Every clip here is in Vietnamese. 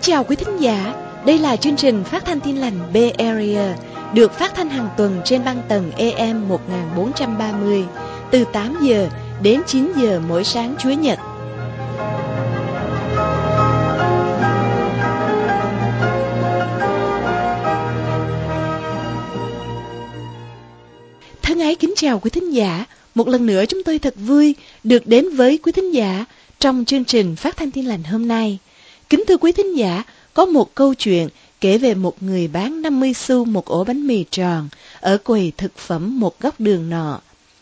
chào quý thính giả, đây là chương trình phát thanh Tin lành Bay Area, được phát thanh hàng tuần trên băng tần AM 1430, từ 8 giờ đến 9 giờ mỗi sáng Chủ nhật. Thân ái kính chào quý thính giả, một lần nữa chúng tôi thật vui được đến với quý thính giả trong chương trình phát thanh Tin lành hôm nay. Kính thưa quý thính giả, có một câu chuyện kể về một người bán 50 xu một ổ bánh mì tròn ở quầy thực phẩm một góc đường nọ.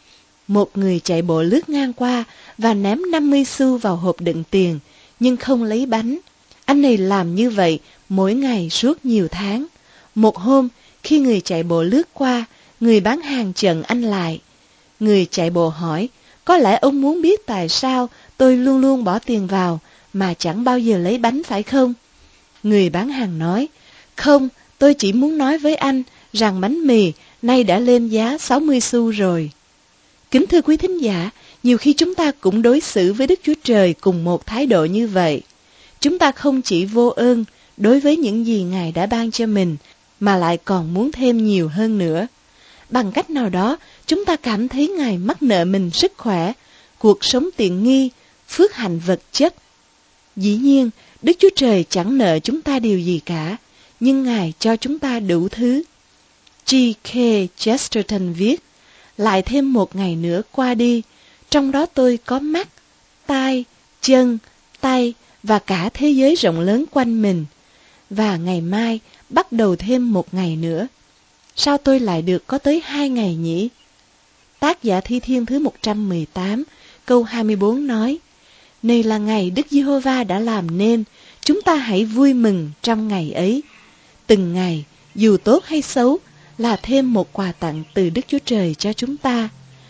Một người chạy bộ lướt ngang qua và ném 50 xu vào hộp đựng tiền, nhưng không lấy bánh. Anh này làm như vậy mỗi ngày suốt nhiều tháng. Một hôm, khi người chạy bộ lướt qua, người bán hàng chặn anh lại. Người chạy bộ hỏi, có lẽ ông muốn biết tại sao tôi luôn luôn bỏ tiền vào mà chẳng bao giờ lấy bánh phải không? Người bán hàng nói, không, tôi chỉ muốn nói với anh rằng bánh mì nay đã lên giá 60 xu rồi. Kính thưa quý thính giả, nhiều khi chúng ta cũng đối xử với Đức Chúa Trời cùng một thái độ như vậy. Chúng ta không chỉ vô ơn đối với những gì Ngài đã ban cho mình, mà lại còn muốn thêm nhiều hơn nữa. Bằng cách nào đó, chúng ta cảm thấy Ngài mắc nợ mình sức khỏe, cuộc sống tiện nghi, phước hạnh vật chất. Dĩ nhiên, Đức Chúa Trời chẳng nợ chúng ta điều gì cả, nhưng Ngài cho chúng ta đủ thứ. G.K. Chesterton viết, lại thêm một ngày nữa qua đi, trong đó tôi có mắt, tai, chân, tay và cả thế giới rộng lớn quanh mình. Và ngày mai bắt đầu thêm một ngày nữa. Sao tôi lại được có tới 2 ngày nhỉ? Tác giả Thi Thiên thứ 118, câu 24 nói, này là ngày Đức Giê-hô-va đã làm nên, chúng ta hãy vui mừng trong ngày ấy. Từng ngày, dù tốt hay xấu, là thêm một quà tặng từ Đức Chúa Trời cho chúng ta.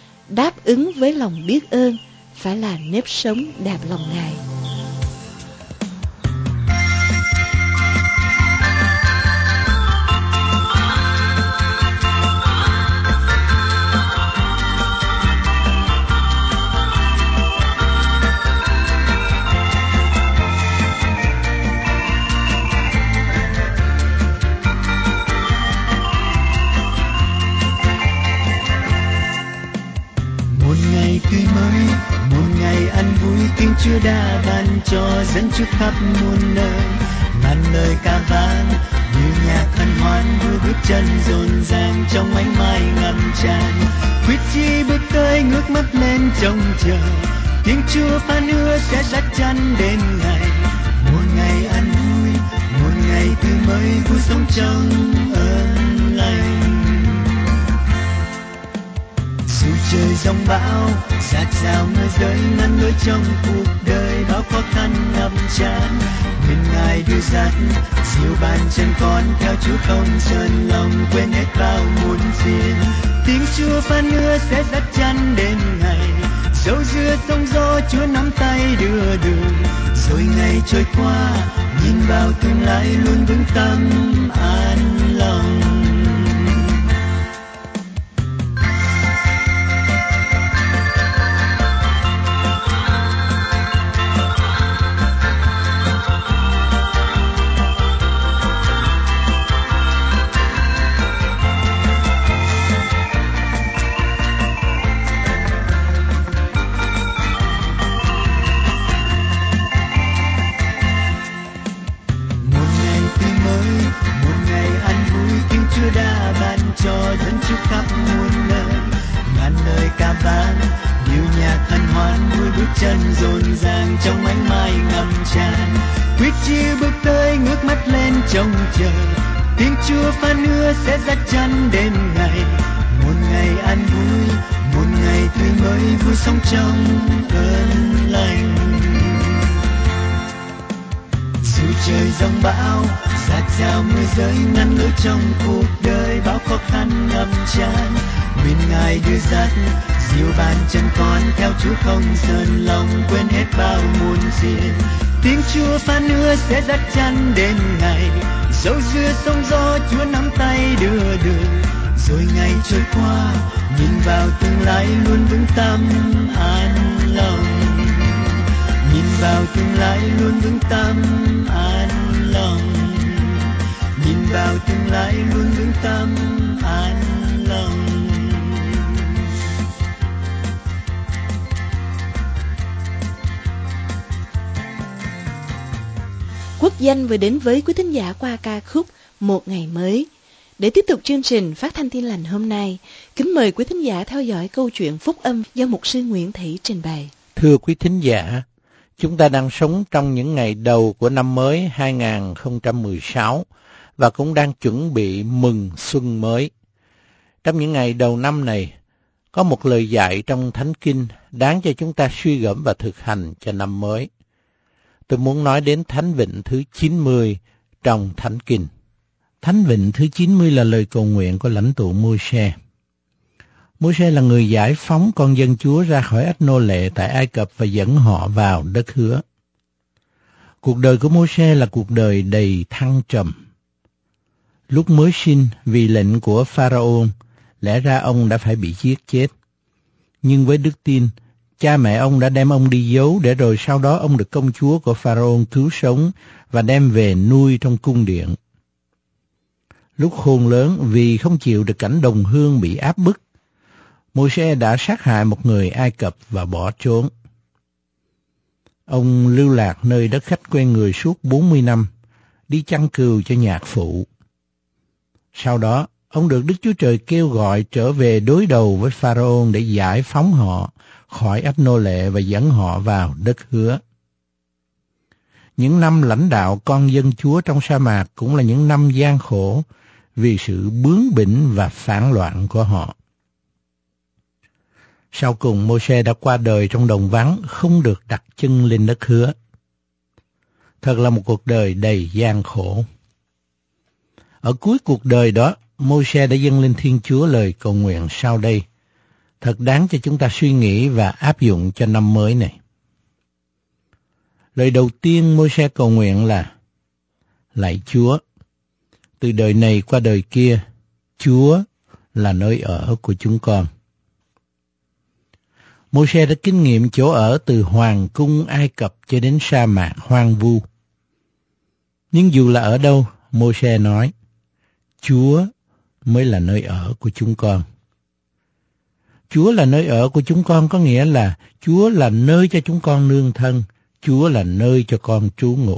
Đáp ứng với lòng biết ơn, phải là nếp sống đẹp lòng Ngài. Tươi mới, một ngày ăn vui Kinh Chúa đã ban cho dẫn trước khắp muôn nơi. Ngàn lời ca vang như nhạc hân hoan, vui bước chân rộn ràng trong ánh mai ngập tràn. Quyết chí bước tới ngước mắt lên trông chờ, tiếng Chúa phán hứa sẽ dắt chân đến ngày. Một ngày ăn vui, một ngày tươi mới, vui sống trong ơn lành. Dù trời giông bão, dạt dào mưa rơi ngăn lối trong cuộc đời, bao khó khăn ngập tràn, nguyện Ngài đưa dắt, dìu bàn chân con theo Chúa không rời lòng, quên hết bao muộn phiền. Tiếng Chúa phán hứa sẽ dắt chân đến ngày, dẫu giữa sóng gió Chúa nắm tay đưa đường. Rồi ngày trôi qua, nhìn vào tương lai luôn vững tâm an lòng. Trong ánh mai ngập tràn, quyết chí bước tới ngước mắt lên trông chờ, tiếng Chúa phán hứa sẽ dắt chân đến ngày. Một ngày an vui, một ngày tươi mới, vui sống trong ơn lành. Dù trời giông bão, dạt dào mưa rơi ngăn lối trong cuộc đời, bao khó khăn ngập tràn, nguyện Ngài đưa dắt, dìu bàn chân con theo Chúa không rời lòng, quên hết bao muộn phiền. Tiếng Chúa phán hứa sẽ dắt chân đến ngày, dẫu giữa sóng gió Chúa nắm tay đưa đường. Rồi ngày trôi qua, nhìn vào tương lai luôn vững tâm an lòng, nhìn vào tương lai luôn vững tâm an lòng, nhìn vào tương lai luôn vững tâm an lòng. Quốc Danh vừa đến với quý thính giả qua ca khúc Một Ngày Mới. Để tiếp tục chương trình Phát thanh Tin Lành hôm nay, kính mời quý thính giả theo dõi câu chuyện phúc âm do mục sư Nguyễn Thị trình bày. Thưa quý thính giả, chúng ta đang sống trong những ngày đầu của năm mới 2016 và cũng đang chuẩn bị mừng xuân mới. Trong những ngày đầu năm này, có một lời dạy trong Thánh Kinh đáng cho chúng ta suy gẫm và thực hành cho năm mới. Tôi muốn nói đến Thánh Vịnh thứ 90 trong Thánh Kinh. Thánh Vịnh thứ 90 là lời cầu nguyện của lãnh tụ Môi-se. Môi-se là người giải phóng con dân Chúa ra khỏi ách nô lệ tại Ai Cập và dẫn họ vào đất hứa. Cuộc đời của Môi-se là cuộc đời đầy thăng trầm. Lúc mới sinh, vì lệnh của Pharaoh, lẽ ra ông đã phải bị giết chết. Nhưng với đức tin, cha mẹ ông đã đem ông đi giấu để rồi sau đó ông được công chúa của Pharaoh cứu sống và đem về nuôi trong cung điện. Lúc khôn lớn, vì không chịu được cảnh đồng hương bị áp bức, Môi-se đã sát hại một người Ai Cập và bỏ trốn. Ông lưu lạc nơi đất khách quen người suốt 40 năm, đi chăn cừu cho nhạc phụ. Sau đó, ông được Đức Chúa Trời kêu gọi trở về đối đầu với Pharaoh để giải phóng họ khỏi ách nô lệ và dẫn họ vào đất hứa. Những năm lãnh đạo con dân Chúa trong sa mạc cũng là những năm gian khổ vì sự bướng bỉnh và phản loạn của họ. Sau cùng, Môi-se đã qua đời trong đồng vắng, không được đặt chân lên đất hứa. Thật là một cuộc đời đầy gian khổ. Ở cuối cuộc đời đó, Môi-se đã dâng lên Thiên Chúa lời cầu nguyện sau đây, thật đáng cho chúng ta suy nghĩ và áp dụng cho năm mới này. Lời đầu tiên Môi-se cầu nguyện là: Lạy Chúa, từ đời này qua đời kia, Chúa là nơi ở của chúng con. Môi-se đã kinh nghiệm chỗ ở từ hoàng cung Ai Cập cho đến sa mạc hoang vu. Nhưng dù là ở đâu, Môi-se nói: Chúa mới là nơi ở của chúng con. Chúa là nơi ở của chúng con có nghĩa là Chúa là nơi cho chúng con nương thân, Chúa là nơi cho con trú ngụ.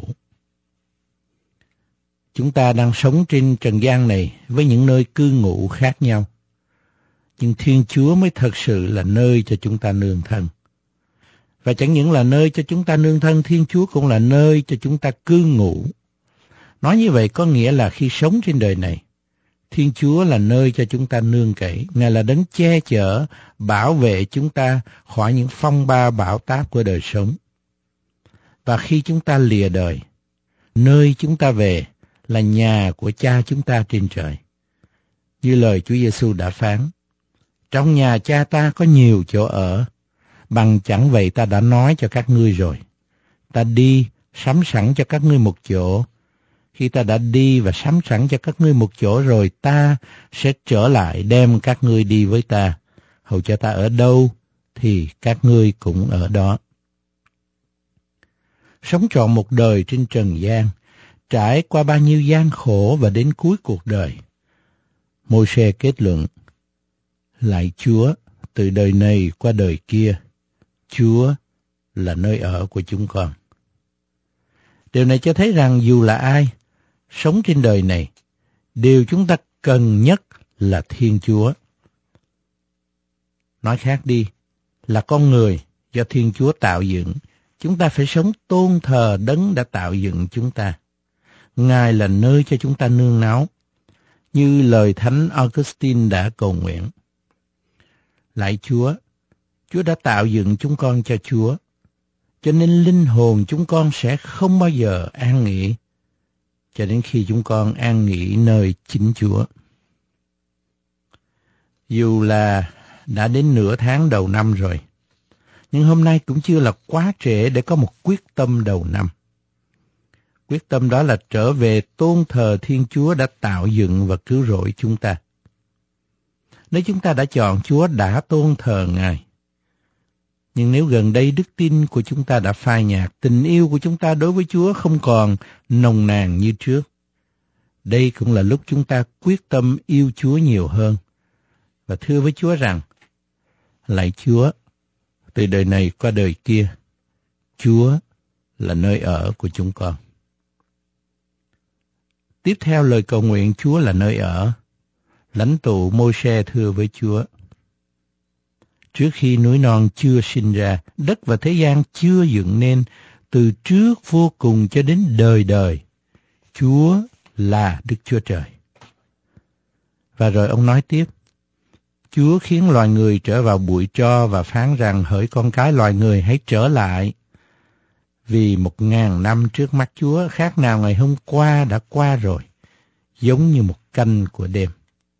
Chúng ta đang sống trên trần gian này với những nơi cư ngụ khác nhau. Nhưng Thiên Chúa mới thật sự là nơi cho chúng ta nương thân. Và chẳng những là nơi cho chúng ta nương thân, Thiên Chúa cũng là nơi cho chúng ta cư ngụ. Nói như vậy có nghĩa là khi sống trên đời này, Thiên Chúa là nơi cho chúng ta nương cậy. Ngài là đấng che chở, bảo vệ chúng ta khỏi những phong ba bão táp của đời sống. Và khi chúng ta lìa đời, nơi chúng ta về là nhà của Cha chúng ta trên trời. Như lời Chúa Giêsu đã phán: Trong nhà Cha ta có nhiều chỗ ở, bằng chẳng vậy ta đã nói cho các ngươi rồi. Ta đi sắm sẵn cho các ngươi một chỗ. Khi ta đã đi và sắm sẵn cho các ngươi một chỗ rồi, ta sẽ trở lại đem các ngươi đi với ta. Hầu cho ta ở đâu thì các ngươi cũng ở đó. Sống trọn một đời trên trần gian, trải qua bao nhiêu gian khổ và đến cuối cuộc đời, Môi-se kết luận: Lạy Chúa, từ đời này qua đời kia, Chúa là nơi ở của chúng con. Điều này cho thấy rằng dù là ai sống trên đời này, điều chúng ta cần nhất là Thiên Chúa. Nói khác đi, là con người do Thiên Chúa tạo dựng, chúng ta phải sống tôn thờ đấng đã tạo dựng chúng ta. Ngài là nơi cho chúng ta nương náu, như lời Thánh Augustine đã cầu nguyện. Lạy Chúa, Chúa đã tạo dựng chúng con cho Chúa, cho nên linh hồn chúng con sẽ không bao giờ an nghỉ, cho đến khi chúng con an nghỉ nơi chính Chúa. Dù là đã đến nửa tháng đầu năm rồi, nhưng hôm nay cũng chưa là quá trễ để có một quyết tâm đầu năm. Quyết tâm đó là trở về tôn thờ Thiên Chúa đã tạo dựng và cứu rỗi chúng ta. Nếu chúng ta đã chọn Chúa, đã tôn thờ Ngài, Nhưng nếu gần đây đức tin của chúng ta đã phai nhạt, tình yêu của chúng ta đối với Chúa không còn nồng nàn như trước, đây cũng là lúc chúng ta quyết tâm yêu Chúa nhiều hơn và thưa với Chúa rằng: lạy Chúa, từ đời này qua đời kia, Chúa là nơi ở của chúng con. Tiếp theo lời cầu nguyện Chúa là nơi ở, lãnh tụ Môi-se thưa với Chúa: trước khi núi non chưa sinh ra, đất và thế gian chưa dựng nên, từ trước vô cùng cho đến đời đời, Chúa là Đức Chúa Trời. Và rồi ông nói tiếp: Chúa khiến loài người trở vào bụi tro và phán rằng: hỡi con cái loài người, hãy trở lại. Vì 1000 năm trước mắt Chúa khác nào ngày hôm qua đã qua rồi, giống như một canh của đêm.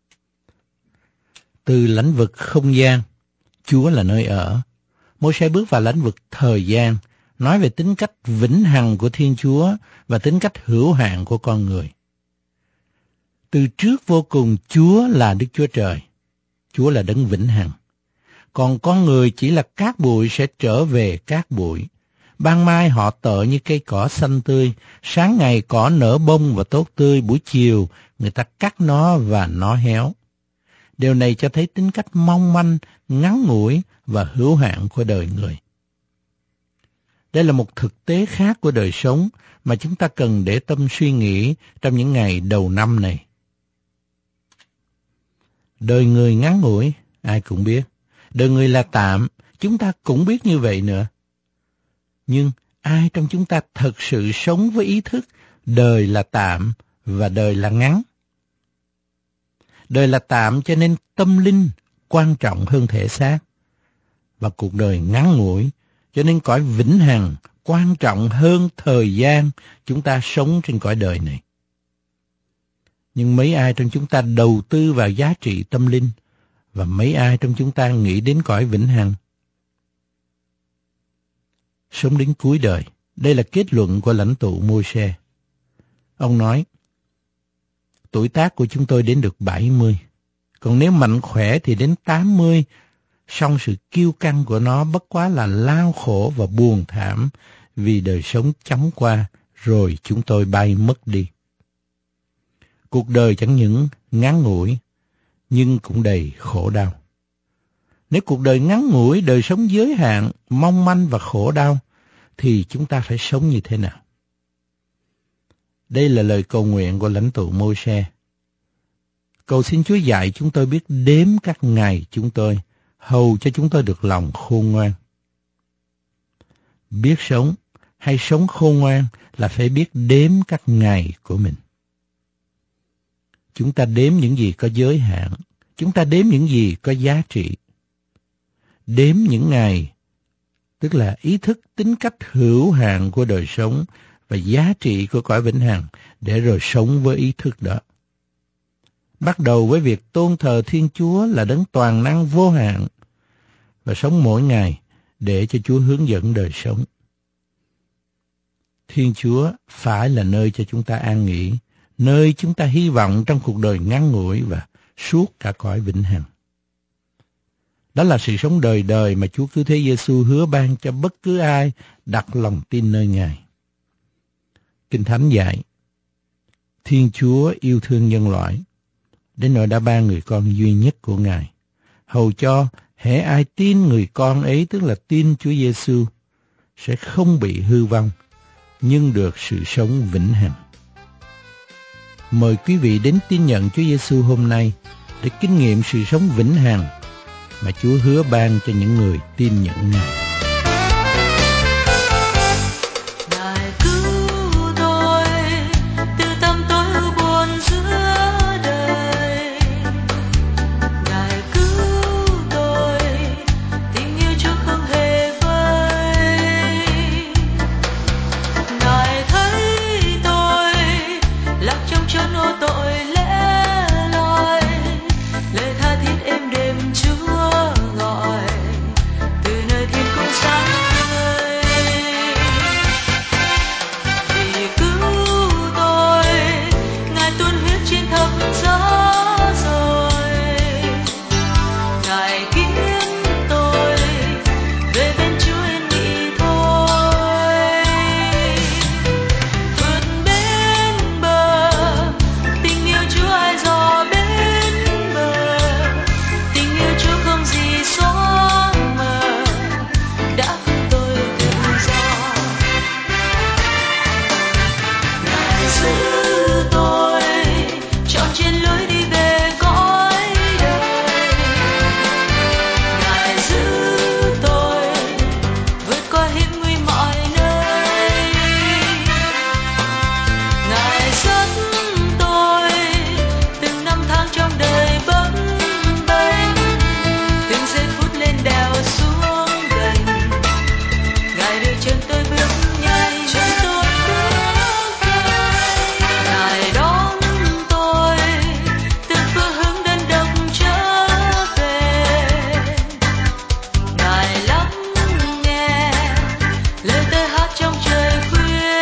Từ lãnh vực không gian, Chúa là nơi ở. Môi-se bước vào lãnh vực thời gian, nói về tính cách vĩnh hằng của Thiên Chúa và tính cách hữu hạn của con người. Từ trước vô cùng, Chúa là Đức Chúa Trời. Chúa là đấng vĩnh hằng. Còn con người chỉ là cát bụi sẽ trở về cát bụi. Ban mai họ tợ như cây cỏ xanh tươi, sáng ngày cỏ nở bông và tốt tươi, buổi chiều người ta cắt nó và nó héo. Điều này cho thấy tính cách mong manh, ngắn ngủi và hữu hạn của đời người. Đây là một thực tế khác của đời sống mà chúng ta cần để tâm suy nghĩ trong những ngày đầu năm này. Đời người ngắn ngủi, ai cũng biết. Đời người là tạm, chúng ta cũng biết như vậy nữa. Nhưng ai trong chúng ta thật sự sống với ý thức đời là tạm và đời là ngắn? Đời là tạm cho nên tâm linh quan trọng hơn thể xác. Và cuộc đời ngắn ngủi cho nên cõi vĩnh hằng quan trọng hơn thời gian chúng ta sống trên cõi đời này. Nhưng mấy ai trong chúng ta đầu tư vào giá trị tâm linh và mấy ai trong chúng ta nghĩ đến cõi vĩnh hằng? Sống đến cuối đời, đây là kết luận của lãnh tụ Môi-se. Ông nói: tuổi tác của chúng tôi đến được 70, còn nếu mạnh khỏe thì đến 80, song sự kiêu căng của nó bất quá là lao khổ và buồn thảm vì đời sống chóng qua rồi chúng tôi bay mất đi. Cuộc đời chẳng những ngắn ngủi nhưng cũng đầy khổ đau. Nếu cuộc đời ngắn ngủi, đời sống giới hạn, mong manh và khổ đau, thì chúng ta phải sống như thế nào? Đây là lời cầu nguyện của lãnh tụ Môi-se. Cầu xin Chúa dạy chúng tôi biết đếm các ngày chúng tôi, hầu cho chúng tôi được lòng khôn ngoan. Biết sống hay sống khôn ngoan là phải biết đếm các ngày của mình. Chúng ta đếm những gì có giới hạn, chúng ta đếm những gì có giá trị. Đếm những ngày, tức là ý thức tính cách hữu hạn của đời sống và giá trị của cõi vĩnh hằng, để rồi sống với ý thức đó. Bắt đầu với việc tôn thờ Thiên Chúa là đấng toàn năng vô hạn và sống mỗi ngày để cho Chúa hướng dẫn đời sống. Thiên Chúa phải là nơi cho chúng ta an nghỉ, nơi chúng ta hy vọng trong cuộc đời ngắn ngủi và suốt cả cõi vĩnh hằng. Đó là sự sống đời đời mà Chúa Cứu Thế Giêsu hứa ban cho bất cứ ai đặt lòng tin nơi Ngài. Kinh Thánh dạy: Thiên Chúa yêu thương nhân loại, đến nỗi đã ban người con duy nhất của Ngài, hầu cho hễ ai tin người con ấy, tức là tin Chúa Giêsu, sẽ không bị hư vong, nhưng được sự sống vĩnh hằng. Mời quý vị đến tin nhận Chúa Giêsu hôm nay để kinh nghiệm sự sống vĩnh hằng mà Chúa hứa ban cho những người tin nhận Ngài. Lời tha thiết êm đềm Chúa gọi từ nơi thiên chân tôi bước nhanh, chân tôi bước nhanh. Ngài đón tôi từ phương hướng đơn độc trở về. Ngài lắng nghe lời tôi hát trong trời khuya.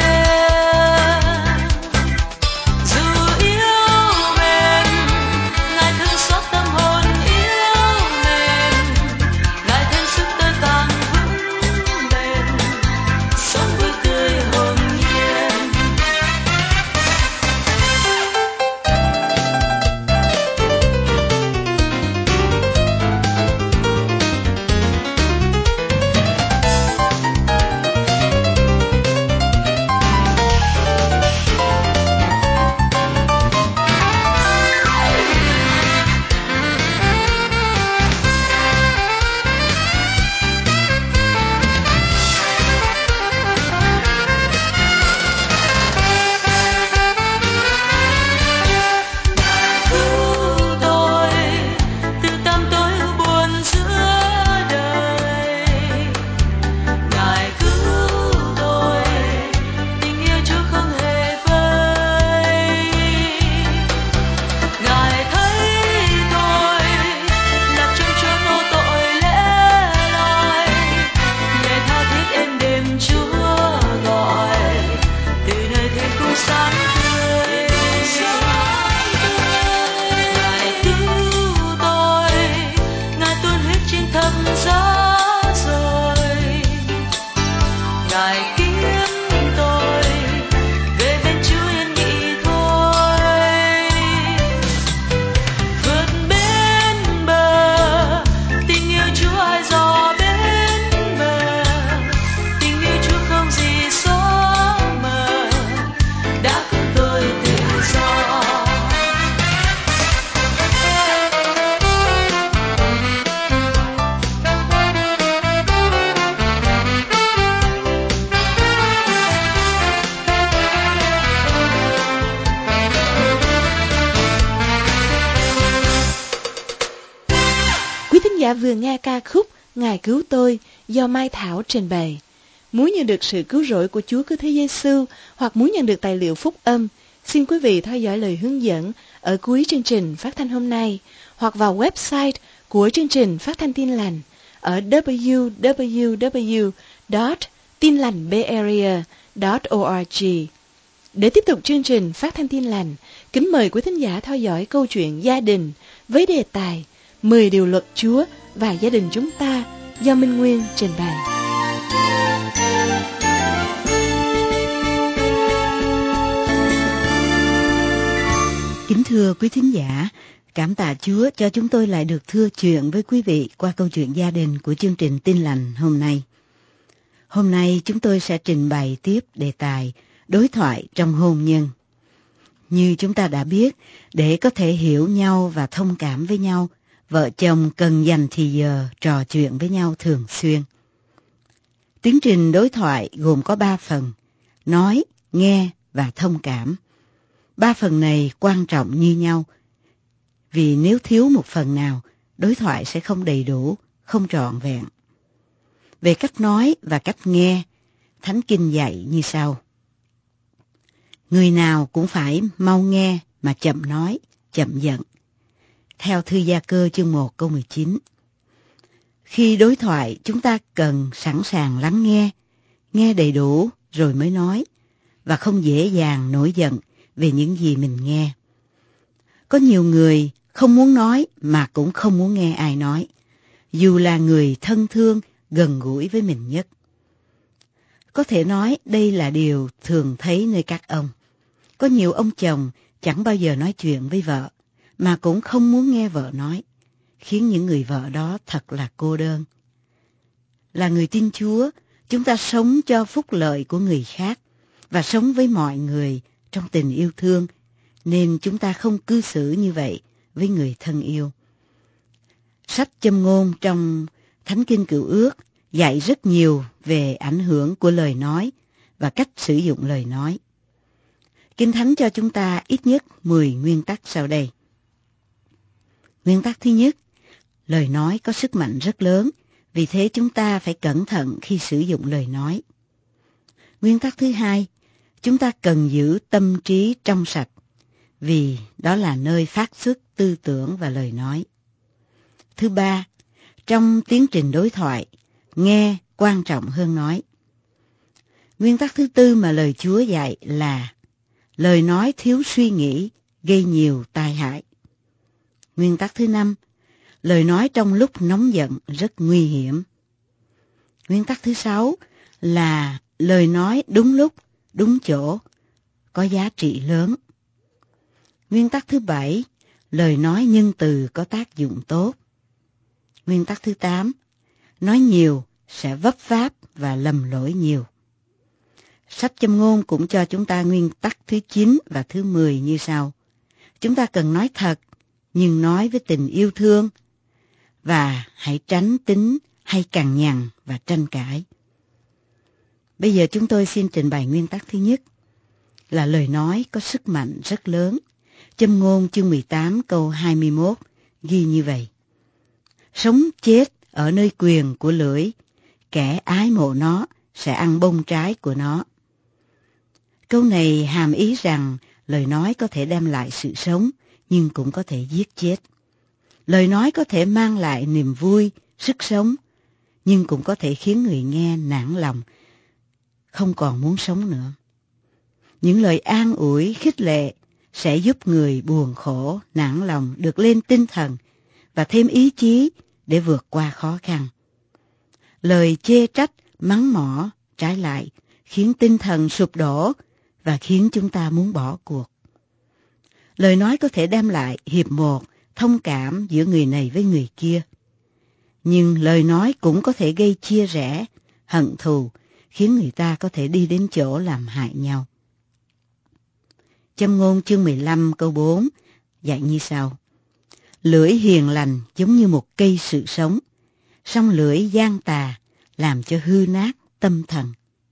Dù yếu mềm, Ngài thương xót tâm hồn yếu mềm. Ngài thêm sức tôi càng vững bền, sống vui tươi hồn nhiên. Cứu tôi từ tăm tối buồn giữa đời. Ngài cứu tôi, tình yêu Chúa không hề vơi. Ngài thấy tôi nằm trong chốn vô tội lẻ loi. Ngài tha thiết êm đềm Chúa gọi, từ nơi thiên cung sáng tươi. Ngài cứu tôi, Ngài tuôn huyết trên thập giá rồi. Ngài kiếm tôi về bên Chúa yên nghỉ thôi. Vượt bên bờ, tình yêu Chúa ai dò bên bờ. Tình yêu Chúa không gì xóa mờ, đã cứu tôi tự do. Quý thính giả vừa nghe ca khúc Ngài cứu tôi do Mai Thảo trình bày. Muốn nhận được sự cứu rỗi của Chúa Cứu Thế Giêsu hoặc muốn nhận được tài liệu phúc âm, xin quý vị theo dõi lời hướng dẫn ở cuối chương trình phát thanh hôm nay hoặc vào website của chương trình phát thanh Tin Lành ở www.tinlành.org. Để tiếp tục chương trình phát thanh Tin Lành, kính mời quý thính giả theo dõi câu chuyện gia đình với đề tài 10 điều luật Chúa và gia đình chúng ta do Minh Nguyên trình bày. Kính thưa quý thính giả, cảm tạ Chúa cho chúng tôi lại được thưa chuyện với quý vị qua câu chuyện gia đình của chương trình Tin Lành hôm nay. Hôm nay chúng tôi sẽ trình bày tiếp đề tài đối thoại trong hôn nhân. Như chúng ta đã biết, để có thể hiểu nhau và thông cảm với nhau, vợ chồng cần dành thì giờ trò chuyện với nhau thường xuyên. Tiến trình đối thoại gồm có 3 phần: nói, nghe và thông cảm. 3 phần này quan trọng như nhau, vì nếu thiếu một phần nào, đối thoại sẽ không đầy đủ, không trọn vẹn. Về cách nói và cách nghe, Thánh Kinh dạy như sau: người nào cũng phải mau nghe mà chậm nói, chậm giận. Theo thư Gia Cơ chương 1 câu 19. Khi đối thoại, chúng ta cần sẵn sàng lắng nghe đầy đủ rồi mới nói, và không dễ dàng nổi giận về những gì mình nghe. Có nhiều người không muốn nói mà cũng không muốn nghe ai nói, dù là người thân thương, gần gũi với mình nhất. Có thể nói đây là điều thường thấy nơi các ông. Có nhiều ông chồng chẳng bao giờ nói chuyện với vợ, mà cũng không muốn nghe vợ nói, khiến những người vợ đó thật là cô đơn. Là người tin Chúa, chúng ta sống cho phúc lợi của người khác và sống với mọi người trong tình yêu thương, nên chúng ta không cư xử như vậy với người thân yêu. Sách Châm ngôn trong Thánh Kinh Cựu Ước dạy rất nhiều về ảnh hưởng của lời nói và cách sử dụng lời nói. Kinh Thánh cho chúng ta ít nhất 10 nguyên tắc sau đây. Nguyên tắc thứ nhất, lời nói có sức mạnh rất lớn, vì thế chúng ta phải cẩn thận khi sử dụng lời nói. Nguyên tắc thứ hai, chúng ta cần giữ tâm trí trong sạch, vì đó là nơi phát xuất tư tưởng và lời nói. Thứ ba, trong tiến trình đối thoại, nghe quan trọng hơn nói. Nguyên tắc thứ tư mà lời Chúa dạy là lời nói thiếu suy nghĩ gây nhiều tai hại. Nguyên tắc thứ năm, lời nói trong lúc nóng giận rất nguy hiểm. Nguyên tắc thứ sáu là lời nói đúng lúc, đúng chỗ, có giá trị lớn. Nguyên tắc thứ bảy, lời nói nhân từ có tác dụng tốt. Nguyên tắc thứ 8, nói nhiều sẽ vấp váp và lầm lỗi nhiều. Sách Châm ngôn cũng cho chúng ta nguyên tắc thứ 9 và thứ 10 như sau. Chúng ta cần nói thật, nhưng nói với tình yêu thương, và hãy tránh tính hay cằn nhằn và tranh cãi. Bây giờ chúng tôi xin trình bày nguyên tắc thứ nhất, là lời nói có sức mạnh rất lớn. Châm ngôn chương 18 câu 21 ghi như vậy. Sống chết ở nơi quyền của lưỡi, kẻ ái mộ nó sẽ ăn bông trái của nó. Câu này hàm ý rằng lời nói có thể đem lại sự sống, nhưng cũng có thể giết chết. Lời nói có thể mang lại niềm vui, sức sống, nhưng cũng có thể khiến người nghe nản lòng, không còn muốn sống nữa. Những lời an ủi, khích lệ sẽ giúp người buồn khổ, nản lòng được lên tinh thần và thêm ý chí để vượt qua khó khăn. Lời chê trách, mắng mỏ, trái lại, khiến tinh thần sụp đổ và khiến chúng ta muốn bỏ cuộc. Lời nói có thể đem lại hiệp một, thông cảm giữa người này với người kia. Nhưng lời nói cũng có thể gây chia rẽ, hận thù, khiến người ta có thể đi đến chỗ làm hại nhau. Châm ngôn chương 15 câu 4 dạy như sau. Lưỡi hiền lành giống như một cây sự sống, song lưỡi gian tà làm cho hư nát tâm thần.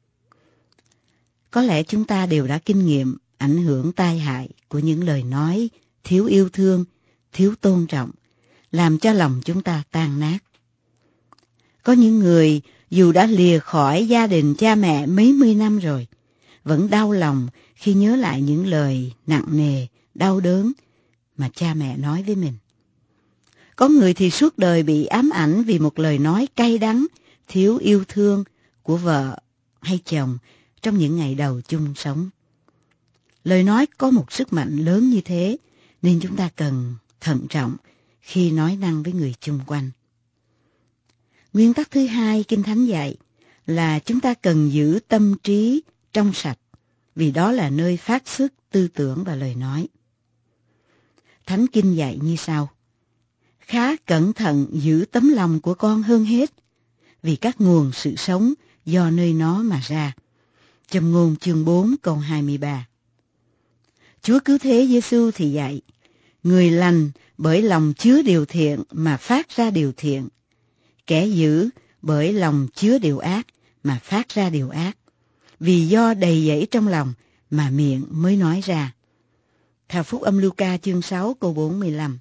Có lẽ chúng ta đều đã kinh nghiệm ảnh hưởng tai hại của những lời nói thiếu yêu thương, thiếu tôn trọng, làm cho lòng chúng ta tan nát. Có những người dù đã lìa khỏi gia đình cha mẹ mấy mươi năm rồi, vẫn đau lòng khi nhớ lại những lời nặng nề, đau đớn mà cha mẹ nói với mình. Có người thì suốt đời bị ám ảnh vì một lời nói cay đắng, thiếu yêu thương của vợ hay chồng trong những ngày đầu chung sống. Lời nói có một sức mạnh lớn như thế, nên chúng ta cần thận trọng khi nói năng với người chung quanh. Nguyên tắc thứ hai Kinh Thánh dạy là chúng ta cần giữ tâm trí trong sạch, vì đó là nơi phát xuất tư tưởng và lời nói. Thánh Kinh dạy như sau. Khá cẩn thận giữ tấm lòng của con hơn hết, vì các nguồn sự sống do nơi nó mà ra. Châm ngôn chương 4 câu 23. Chúa Cứu Thế Giêsu thì dạy, người lành bởi lòng chứa điều thiện mà phát ra điều thiện, kẻ dữ bởi lòng chứa điều ác mà phát ra điều ác, vì do đầy dẫy trong lòng mà miệng mới nói ra. Theo Phúc âm Luca chương 6 câu 45.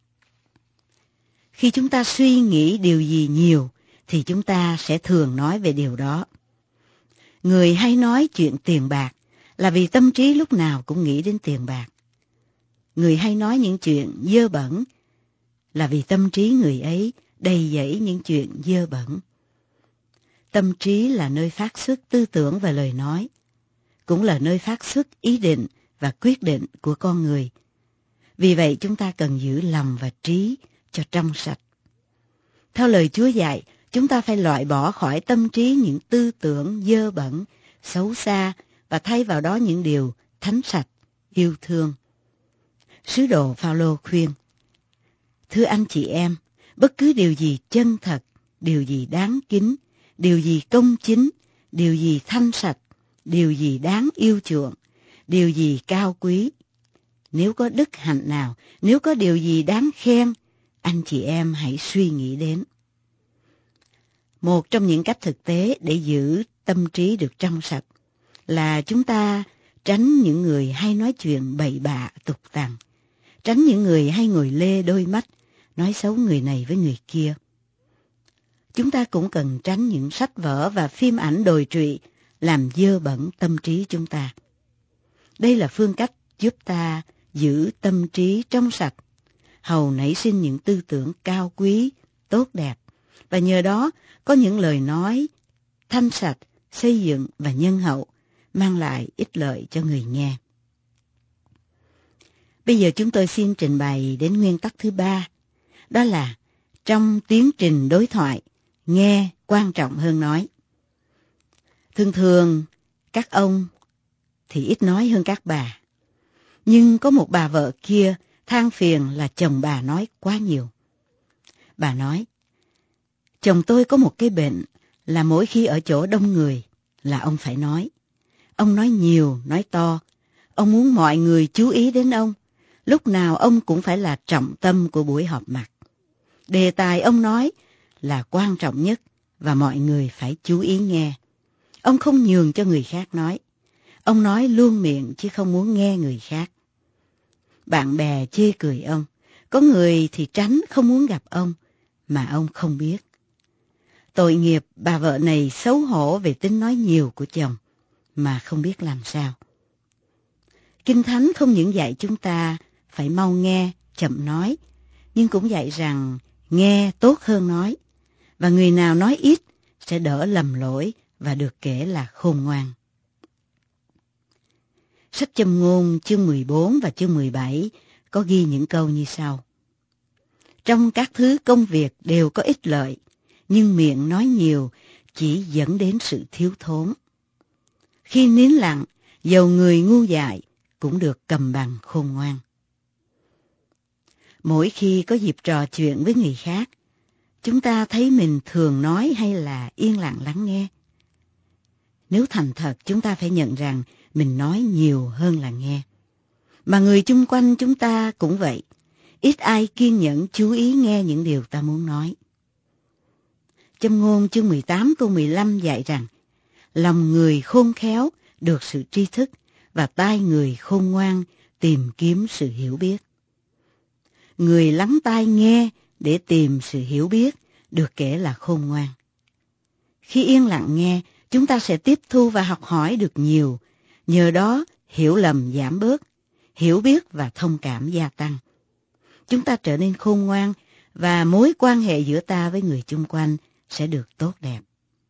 Khi chúng ta suy nghĩ điều gì nhiều thì chúng ta sẽ thường nói về điều đó. Người hay nói chuyện tiền bạc là vì tâm trí lúc nào cũng nghĩ đến tiền bạc. Người hay nói những chuyện dơ bẩn là vì tâm trí người ấy đầy dẫy những chuyện dơ bẩn. Tâm trí là nơi phát xuất tư tưởng và lời nói, cũng là nơi phát xuất ý định và quyết định của con người. Vì vậy chúng ta cần giữ lòng và trí cho trong sạch. Theo lời Chúa dạy, chúng ta phải loại bỏ khỏi tâm trí những tư tưởng dơ bẩn, xấu xa và thay vào đó những điều thánh sạch, yêu thương. Sứ đồ Phao-lô khuyên, thưa anh chị em, bất cứ điều gì chân thật, điều gì đáng kính, điều gì công chính, điều gì thanh sạch, điều gì đáng yêu chuộng, điều gì cao quý. Nếu có đức hạnh nào, nếu có điều gì đáng khen, anh chị em hãy suy nghĩ đến. Một trong những cách thực tế để giữ tâm trí được trong sạch là chúng ta tránh những người hay nói chuyện bậy bạ tục tằn, tránh những người hay ngồi lê đôi mắt, nói xấu người này với người kia. Chúng ta cũng cần tránh những sách vở và phim ảnh đồi trụy làm dơ bẩn tâm trí chúng ta. Đây là phương cách giúp ta giữ tâm trí trong sạch, hầu nảy sinh những tư tưởng cao quý, tốt đẹp, và nhờ đó có những lời nói thanh sạch, xây dựng và nhân hậu, mang lại ích lợi cho người nghe. Bây giờ chúng tôi xin trình bày đến nguyên tắc thứ 3, đó là trong tiến trình đối thoại, nghe quan trọng hơn nói. Thường thường, các ông thì ít nói hơn các bà. Nhưng có một bà vợ kia than phiền là chồng bà nói quá nhiều. Bà nói, chồng tôi có một cái bệnh là mỗi khi ở chỗ đông người là ông phải nói. Ông nói nhiều, nói to. Ông muốn mọi người chú ý đến ông. Lúc nào ông cũng phải là trọng tâm của buổi họp mặt. Đề tài ông nói là quan trọng nhất và mọi người phải chú ý nghe. Ông không nhường cho người khác nói. Ông nói luôn miệng chứ không muốn nghe người khác. Bạn bè chê cười ông. Có người thì tránh không muốn gặp ông mà ông không biết. Tội nghiệp bà vợ này xấu hổ về tính nói nhiều của chồng mà không biết làm sao. Kinh Thánh không những dạy chúng ta phải mau nghe, chậm nói, nhưng cũng dạy rằng nghe tốt hơn nói, và người nào nói ít sẽ đỡ lầm lỗi và được kể là khôn ngoan. Sách Châm ngôn chương 14 và chương 17 có ghi những câu như sau. Trong các thứ công việc đều có ích lợi, nhưng miệng nói nhiều chỉ dẫn đến sự thiếu thốn. Khi nín lặng, dầu người ngu dại cũng được cầm bằng khôn ngoan. Mỗi khi có dịp trò chuyện với người khác, chúng ta thấy mình thường nói hay là yên lặng lắng nghe. Nếu thành thật, chúng ta phải nhận rằng mình nói nhiều hơn là nghe. Mà người chung quanh chúng ta cũng vậy. Ít ai kiên nhẫn chú ý nghe những điều ta muốn nói. Châm ngôn chương 18 câu 15 dạy rằng, lòng người khôn khéo được sự tri thức, và tai người khôn ngoan tìm kiếm sự hiểu biết. Người lắng tai nghe để tìm sự hiểu biết được kể là khôn ngoan. Khi yên lặng nghe, chúng ta sẽ tiếp thu và học hỏi được nhiều, nhờ đó hiểu lầm giảm bớt, hiểu biết và thông cảm gia tăng. Chúng ta trở nên khôn ngoan và mối quan hệ giữa ta với người chung quanh sẽ được tốt đẹp.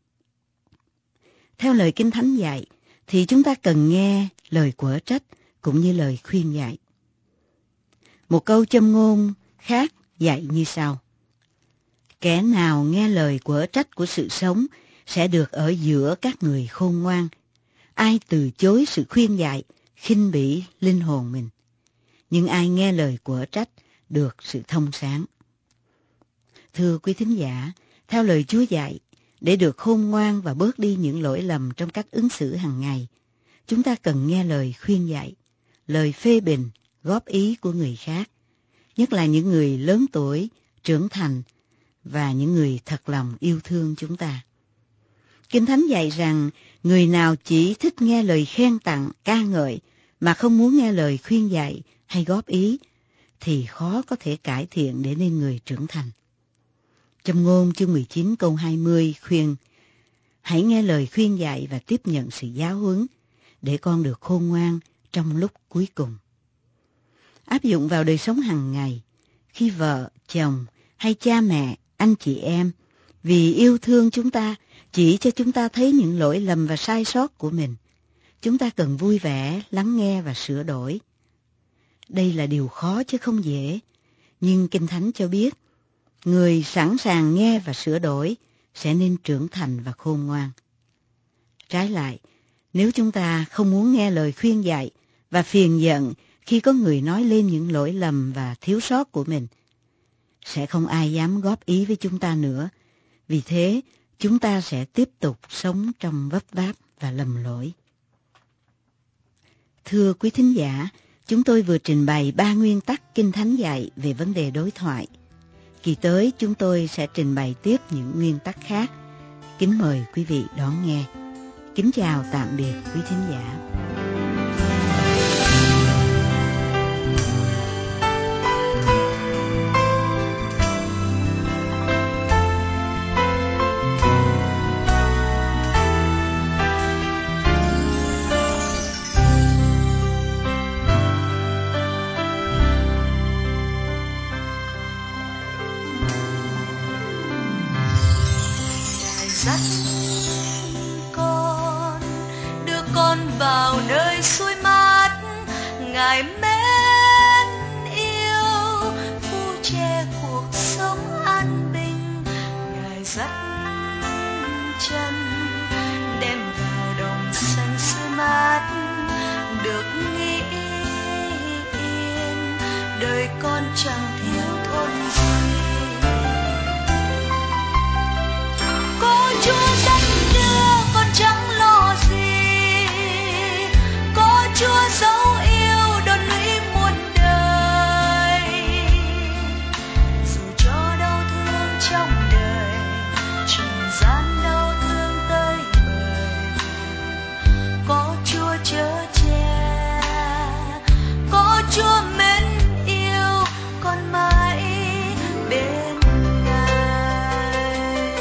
Theo lời Kinh Thánh dạy, thì chúng ta cần nghe lời quở trách cũng như lời khuyên dạy. Một câu châm ngôn khác dạy như sau. Kẻ nào nghe lời quở trách của sự sống sẽ được ở giữa các người khôn ngoan. Ai từ chối sự khuyên dạy, khinh bỉ linh hồn mình. Nhưng ai nghe lời quở trách được sự thông sáng. Thưa quý thính giả, theo lời Chúa dạy, để được khôn ngoan và bớt đi những lỗi lầm trong cách ứng xử hàng ngày, chúng ta cần nghe lời khuyên dạy, lời phê bình, góp ý của người khác, nhất là những người lớn tuổi, trưởng thành và những người thật lòng yêu thương chúng ta. Kinh Thánh dạy rằng người nào chỉ thích nghe lời khen tặng, ca ngợi mà không muốn nghe lời khuyên dạy hay góp ý thì khó có thể cải thiện để nên người trưởng thành. Châm ngôn chương 19 câu 20 khuyên, hãy nghe lời khuyên dạy và tiếp nhận sự giáo huấn để con được khôn ngoan trong lúc cuối cùng. Áp dụng vào đời sống hàng ngày, khi vợ, chồng hay cha mẹ, anh chị em vì yêu thương chúng ta chỉ cho chúng ta thấy những lỗi lầm và sai sót của mình, chúng ta cần vui vẻ, lắng nghe và sửa đổi. Đây là điều khó chứ không dễ, nhưng Kinh Thánh cho biết, người sẵn sàng nghe và sửa đổi sẽ nên trưởng thành và khôn ngoan. Trái lại, nếu chúng ta không muốn nghe lời khuyên dạy và phiền giận khi có người nói lên những lỗi lầm và thiếu sót của mình, sẽ không ai dám góp ý với chúng ta nữa. Vì thế, chúng ta sẽ tiếp tục sống trong vấp váp và lầm lỗi. Thưa quý thính giả, chúng tôi vừa trình bày 3 nguyên tắc Kinh Thánh dạy về vấn đề đối thoại. Kỳ tới chúng tôi sẽ trình bày tiếp những nguyên tắc khác. Kính mời quý vị đón nghe. Kính chào tạm biệt quý thính giả. vào nơi suối mát, Ngài mến yêu phu che cuộc sống an bình. Ngài dắt chân đem vào đồng xanh suối mát, được nghĩ yên đời con chẳng thiếu thốn gì. Có Chúa dắt đưa con chẳng lo gì, có Chúa dấu yêu đón lũy muôn đời. Dù cho đau thương trong đời, trần gian đau thương tới bời, có Chúa chở che, có Chúa mến yêu con mãi bên Ngài.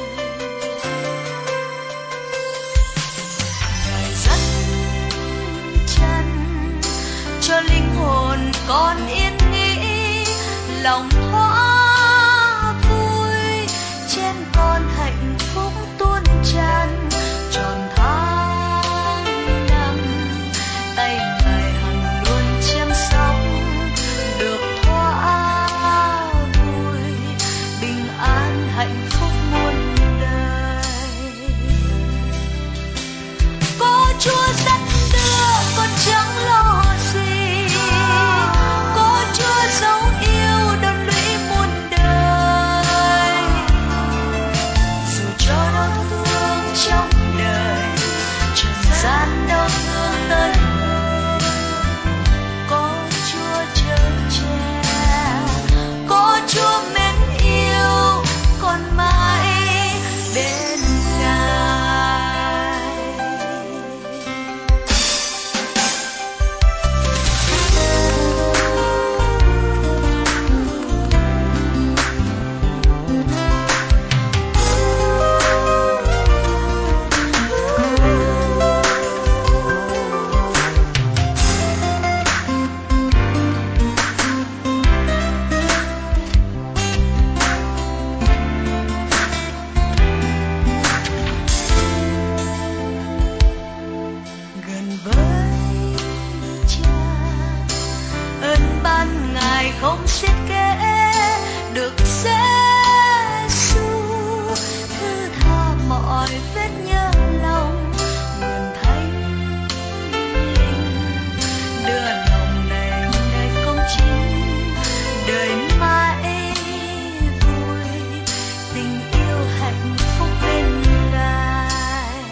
Ngài dắt chân cho linh hồn con yên nghỉ, lòng thỏa vui trên con hạnh phúc tuôn tràn. Tròn tháng năm tay Ngài hằng luôn chăm sóc, được thỏa vui bình an hạnh phúc muôn đời. Có Chúa dắt đưa con chẳng lo gì, có Chúa dấu yêu đón lũy muôn đời. Dù cho đau thương trong đời, trần gian đau thương tới bời, có Chúa chở che, có Chúa mến yêu con mãi bên Ngài. Gần với Cha, ơn ban Ngài không xiết kẽ, được Giê-xu thứ tha mọi vết nhớ lòng. Nguồn Thánh Linh đưa lòng này nơi công chính, đời mãi vui tình yêu hạnh phúc bên Ngài.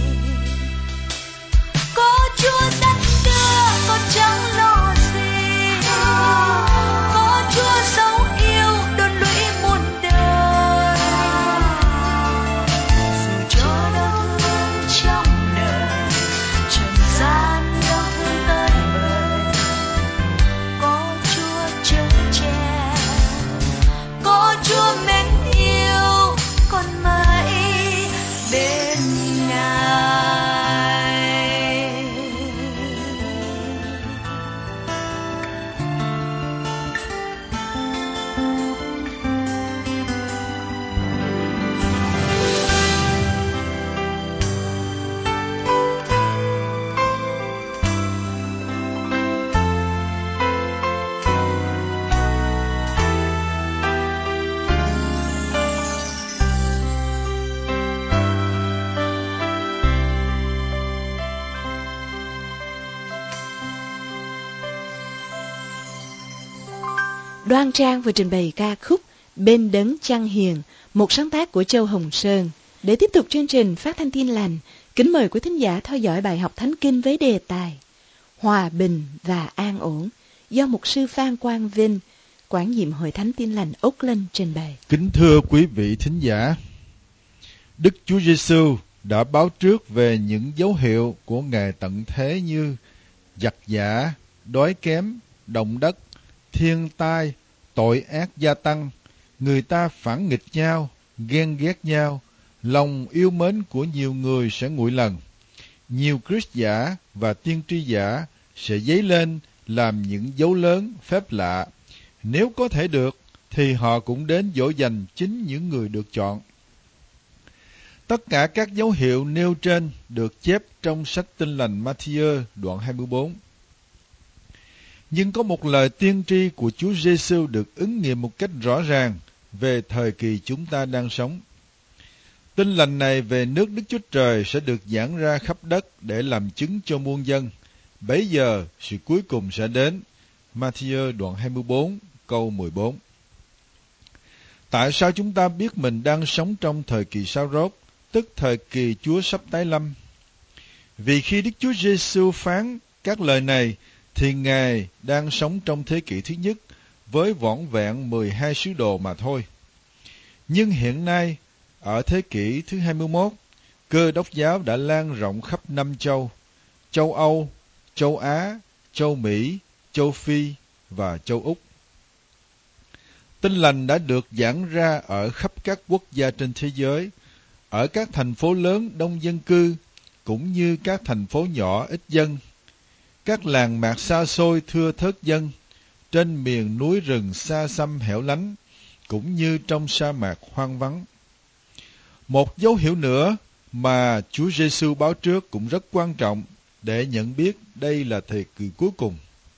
Có Chúa dắt đưa con chẳng lo gì, có Chúa dấu yêu đón lũy muôn đời. Dù cho đau thương trong đời, trần gian đau thương tới bời, có Chúa chở che, có Chúa mến yêu con mãi bên Ngài. Đoan Trang vừa trình bày ca khúc Bên Đấng Chăng Hiền, một sáng tác của Châu Hồng Sơn. Để tiếp tục chương trình phát thanh Tin Lành, kính mời quý thính giả theo dõi bài học Thánh Kinh với đề tài Hòa bình và an ổn do mục sư Phan Quang Vinh, quản nhiệm Hội Thánh Tin Lành Oakland trình bày. Kính thưa quý vị thính giả, Đức Chúa Giêsu đã báo trước về những dấu hiệu của ngày tận thế như giặc giả, đói kém, động đất, thiên tai, tội ác gia tăng, người ta phản nghịch nhau, ghen ghét nhau, lòng yêu mến của nhiều người sẽ nguội lần. Nhiều Christ giả và tiên tri giả sẽ dấy lên làm những dấu lớn, phép lạ. Nếu có thể được, thì họ cũng đến dỗ dành chính những người được chọn. Tất cả các dấu hiệu nêu trên được chép trong sách Tin lành Ma-thi-ơ đoạn 24. Nhưng có một lời tiên tri của Chúa Giêsu được ứng nghiệm một cách rõ ràng về thời kỳ chúng ta đang sống. Tin lành này về nước Đức Chúa Trời sẽ được giảng ra khắp đất để làm chứng cho muôn dân. Bấy giờ sự cuối cùng sẽ đến. Ma-thi-ơ đoạn 24 câu 14. Tại sao chúng ta biết mình đang sống trong thời kỳ sao rốt, tức thời kỳ Chúa sắp tái lâm? Vì khi Đức Chúa Giêsu phán các lời này thì Ngài đang sống trong thế kỷ thứ nhất với vỏn vẹn 12 sứ đồ mà thôi. Nhưng hiện nay, ở thế kỷ thứ 21, Cơ đốc giáo đã lan rộng khắp 5 châu: châu Âu, châu Á, châu Mỹ, châu Phi và châu Úc. Tin lành đã được giảng ra ở khắp các quốc gia trên thế giới, ở các thành phố lớn đông dân cư, cũng như các thành phố nhỏ ít dân, các làng mạc xa xôi thưa thớt dân, trên miền núi rừng xa xăm hẻo lánh, cũng như trong sa mạc hoang vắng. Một dấu hiệu nữa mà Chúa Giêsu báo trước cũng rất quan trọng để nhận biết đây là thời kỳ cuối cùng.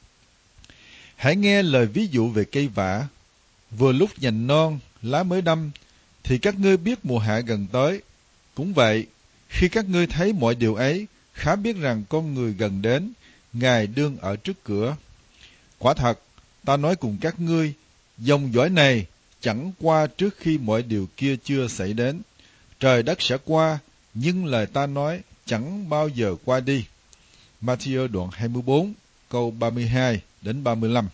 Hãy nghe lời ví dụ về cây vả. Vừa lúc nhành non, lá mới đâm, thì các ngươi biết mùa hạ gần tới. Cũng vậy, khi các ngươi thấy mọi điều ấy, khá biết rằng con người gần đến, Ngài đương ở trước cửa. Quả thật, ta nói cùng các ngươi, dòng dõi này chẳng qua trước khi mọi điều kia chưa xảy đến. Trời đất sẽ qua, nhưng lời ta nói chẳng bao giờ qua đi. Ma-thi-ơ đoạn 24, câu 32 đến 35.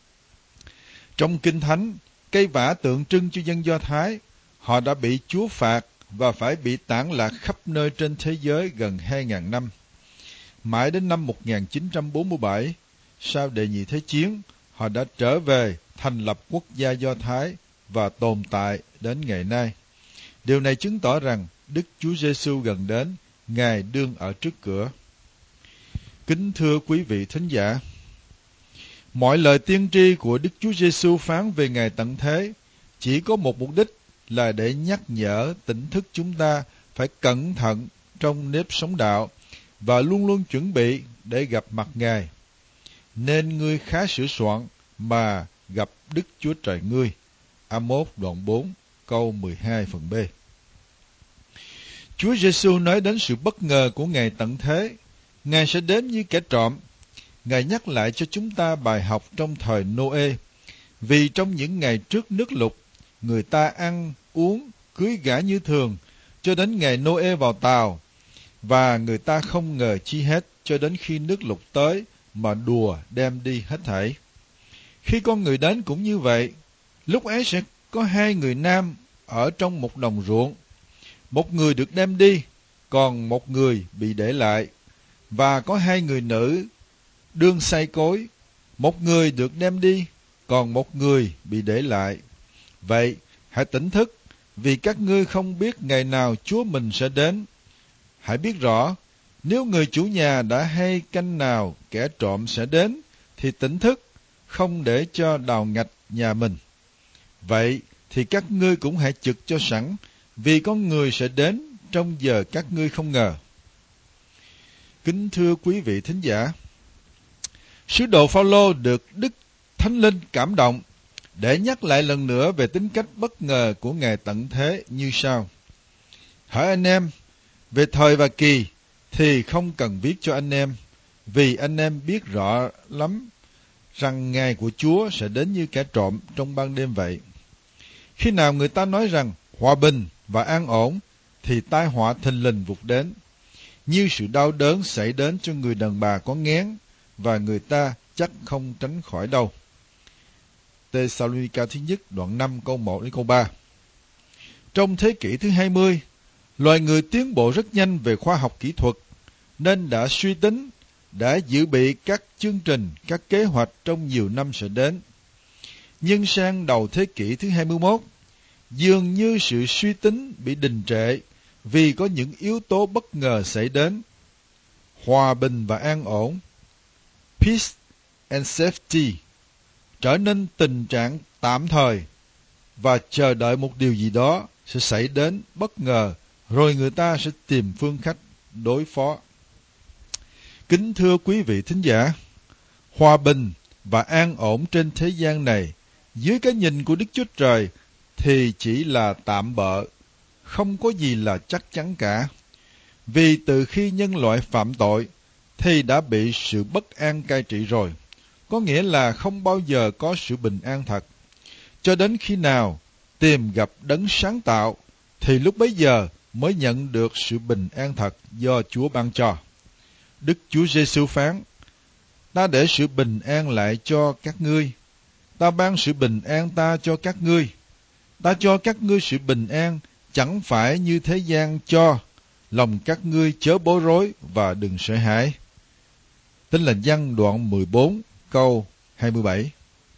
Trong Kinh Thánh, cây vả tượng trưng cho dân Do Thái. Họ đã bị Chúa phạt và phải bị tản lạc khắp nơi trên thế giới gần 2.000 năm. Mãi đến năm 1947, sau Đệ Nhị Thế Chiến, họ đã trở về thành lập quốc gia Do Thái và tồn tại đến ngày nay. Điều này chứng tỏ rằng Đức Chúa Giêsu gần đến, Ngài đương ở trước cửa. Kính thưa quý vị thính giả, mọi lời tiên tri của Đức Chúa Giêsu phán về ngày tận thế chỉ có một mục đích là để nhắc nhở tỉnh thức chúng ta phải cẩn thận trong nếp sống đạo và luôn luôn chuẩn bị để gặp mặt Ngài. Nên ngươi khá sửa soạn mà gặp Đức Chúa Trời ngươi. Amos đoạn 4 câu 12 phần B. Chúa Giêsu nói đến sự bất ngờ của ngày tận thế. Ngài sẽ đến như kẻ trộm. Ngài nhắc lại cho chúng ta bài học trong thời Nô-ê. Vì trong những ngày trước nước lụt, người ta ăn, uống, cưới gả như thường, cho đến ngày Nô-ê vào tàu, và người ta không ngờ chi hết cho đến khi nước lụt tới mà đùa đem đi hết thảy. Khi con người đến cũng như vậy, lúc ấy sẽ có hai người nam ở trong một đồng ruộng. Một người được đem đi, còn một người bị để lại. Và có hai người nữ đương xây cối, một người được đem đi, còn một người bị để lại. Vậy, hãy tỉnh thức, vì các ngươi không biết ngày nào Chúa mình sẽ đến. Hãy biết rõ, nếu người chủ nhà đã hay canh nào kẻ trộm sẽ đến, thì tỉnh thức, không để cho đào ngạch nhà mình. Vậy thì các ngươi cũng hãy trực cho sẵn, vì con người sẽ đến trong giờ các ngươi không ngờ. Kính thưa quý vị thính giả, sứ đồ Phao-lô được Đức Thánh Linh cảm động để nhắc lại lần nữa về tính cách bất ngờ của ngày tận thế như sau. Hỡi anh em, về thời và kỳ thì không cần viết cho anh em, vì anh em biết rõ lắm rằng ngày của Chúa sẽ đến như kẻ trộm trong ban đêm vậy. Khi nào người ta nói rằng hòa bình và an ổn, thì tai họa thình lình vụt đến, như sự đau đớn xảy đến cho người đàn bà có nghén, và người ta chắc không tránh khỏi đâu. Tê-sa-lô-ni-ca thứ nhất đoạn 5 câu 1 đến câu 3. Trong thế kỷ thứ 20, loài người tiến bộ rất nhanh về khoa học kỹ thuật, nên đã suy tính, đã dự bị các chương trình, các kế hoạch trong nhiều năm sẽ đến. Nhưng sang đầu thế kỷ thứ 21, dường như sự suy tính bị đình trệ vì có những yếu tố bất ngờ xảy đến. Hòa bình và an ổn, peace and safety, trở nên tình trạng tạm thời và chờ đợi một điều gì đó sẽ xảy đến bất ngờ rồi người ta sẽ tìm phương cách đối phó. Kính thưa quý vị thính giả, hòa bình và an ổn trên thế gian này dưới cái nhìn của Đức Chúa Trời thì chỉ là tạm bợ, không có gì là chắc chắn cả. Vì từ khi nhân loại phạm tội thì đã bị sự bất an cai trị rồi, có nghĩa là không bao giờ có sự bình an thật. Cho đến khi nào tìm gặp đấng sáng tạo thì lúc bấy giờ mới nhận được sự bình an thật do Chúa ban cho. Đức Chúa Giêsu phán: Ta để sự bình an lại cho các ngươi, ta ban sự bình an ta cho các ngươi. Ta cho các ngươi sự bình an, chẳng phải như thế gian cho. Lòng các ngươi chớ bối rối và đừng sợ hãi. Tin Lành Giăng đoạn 14 câu 27.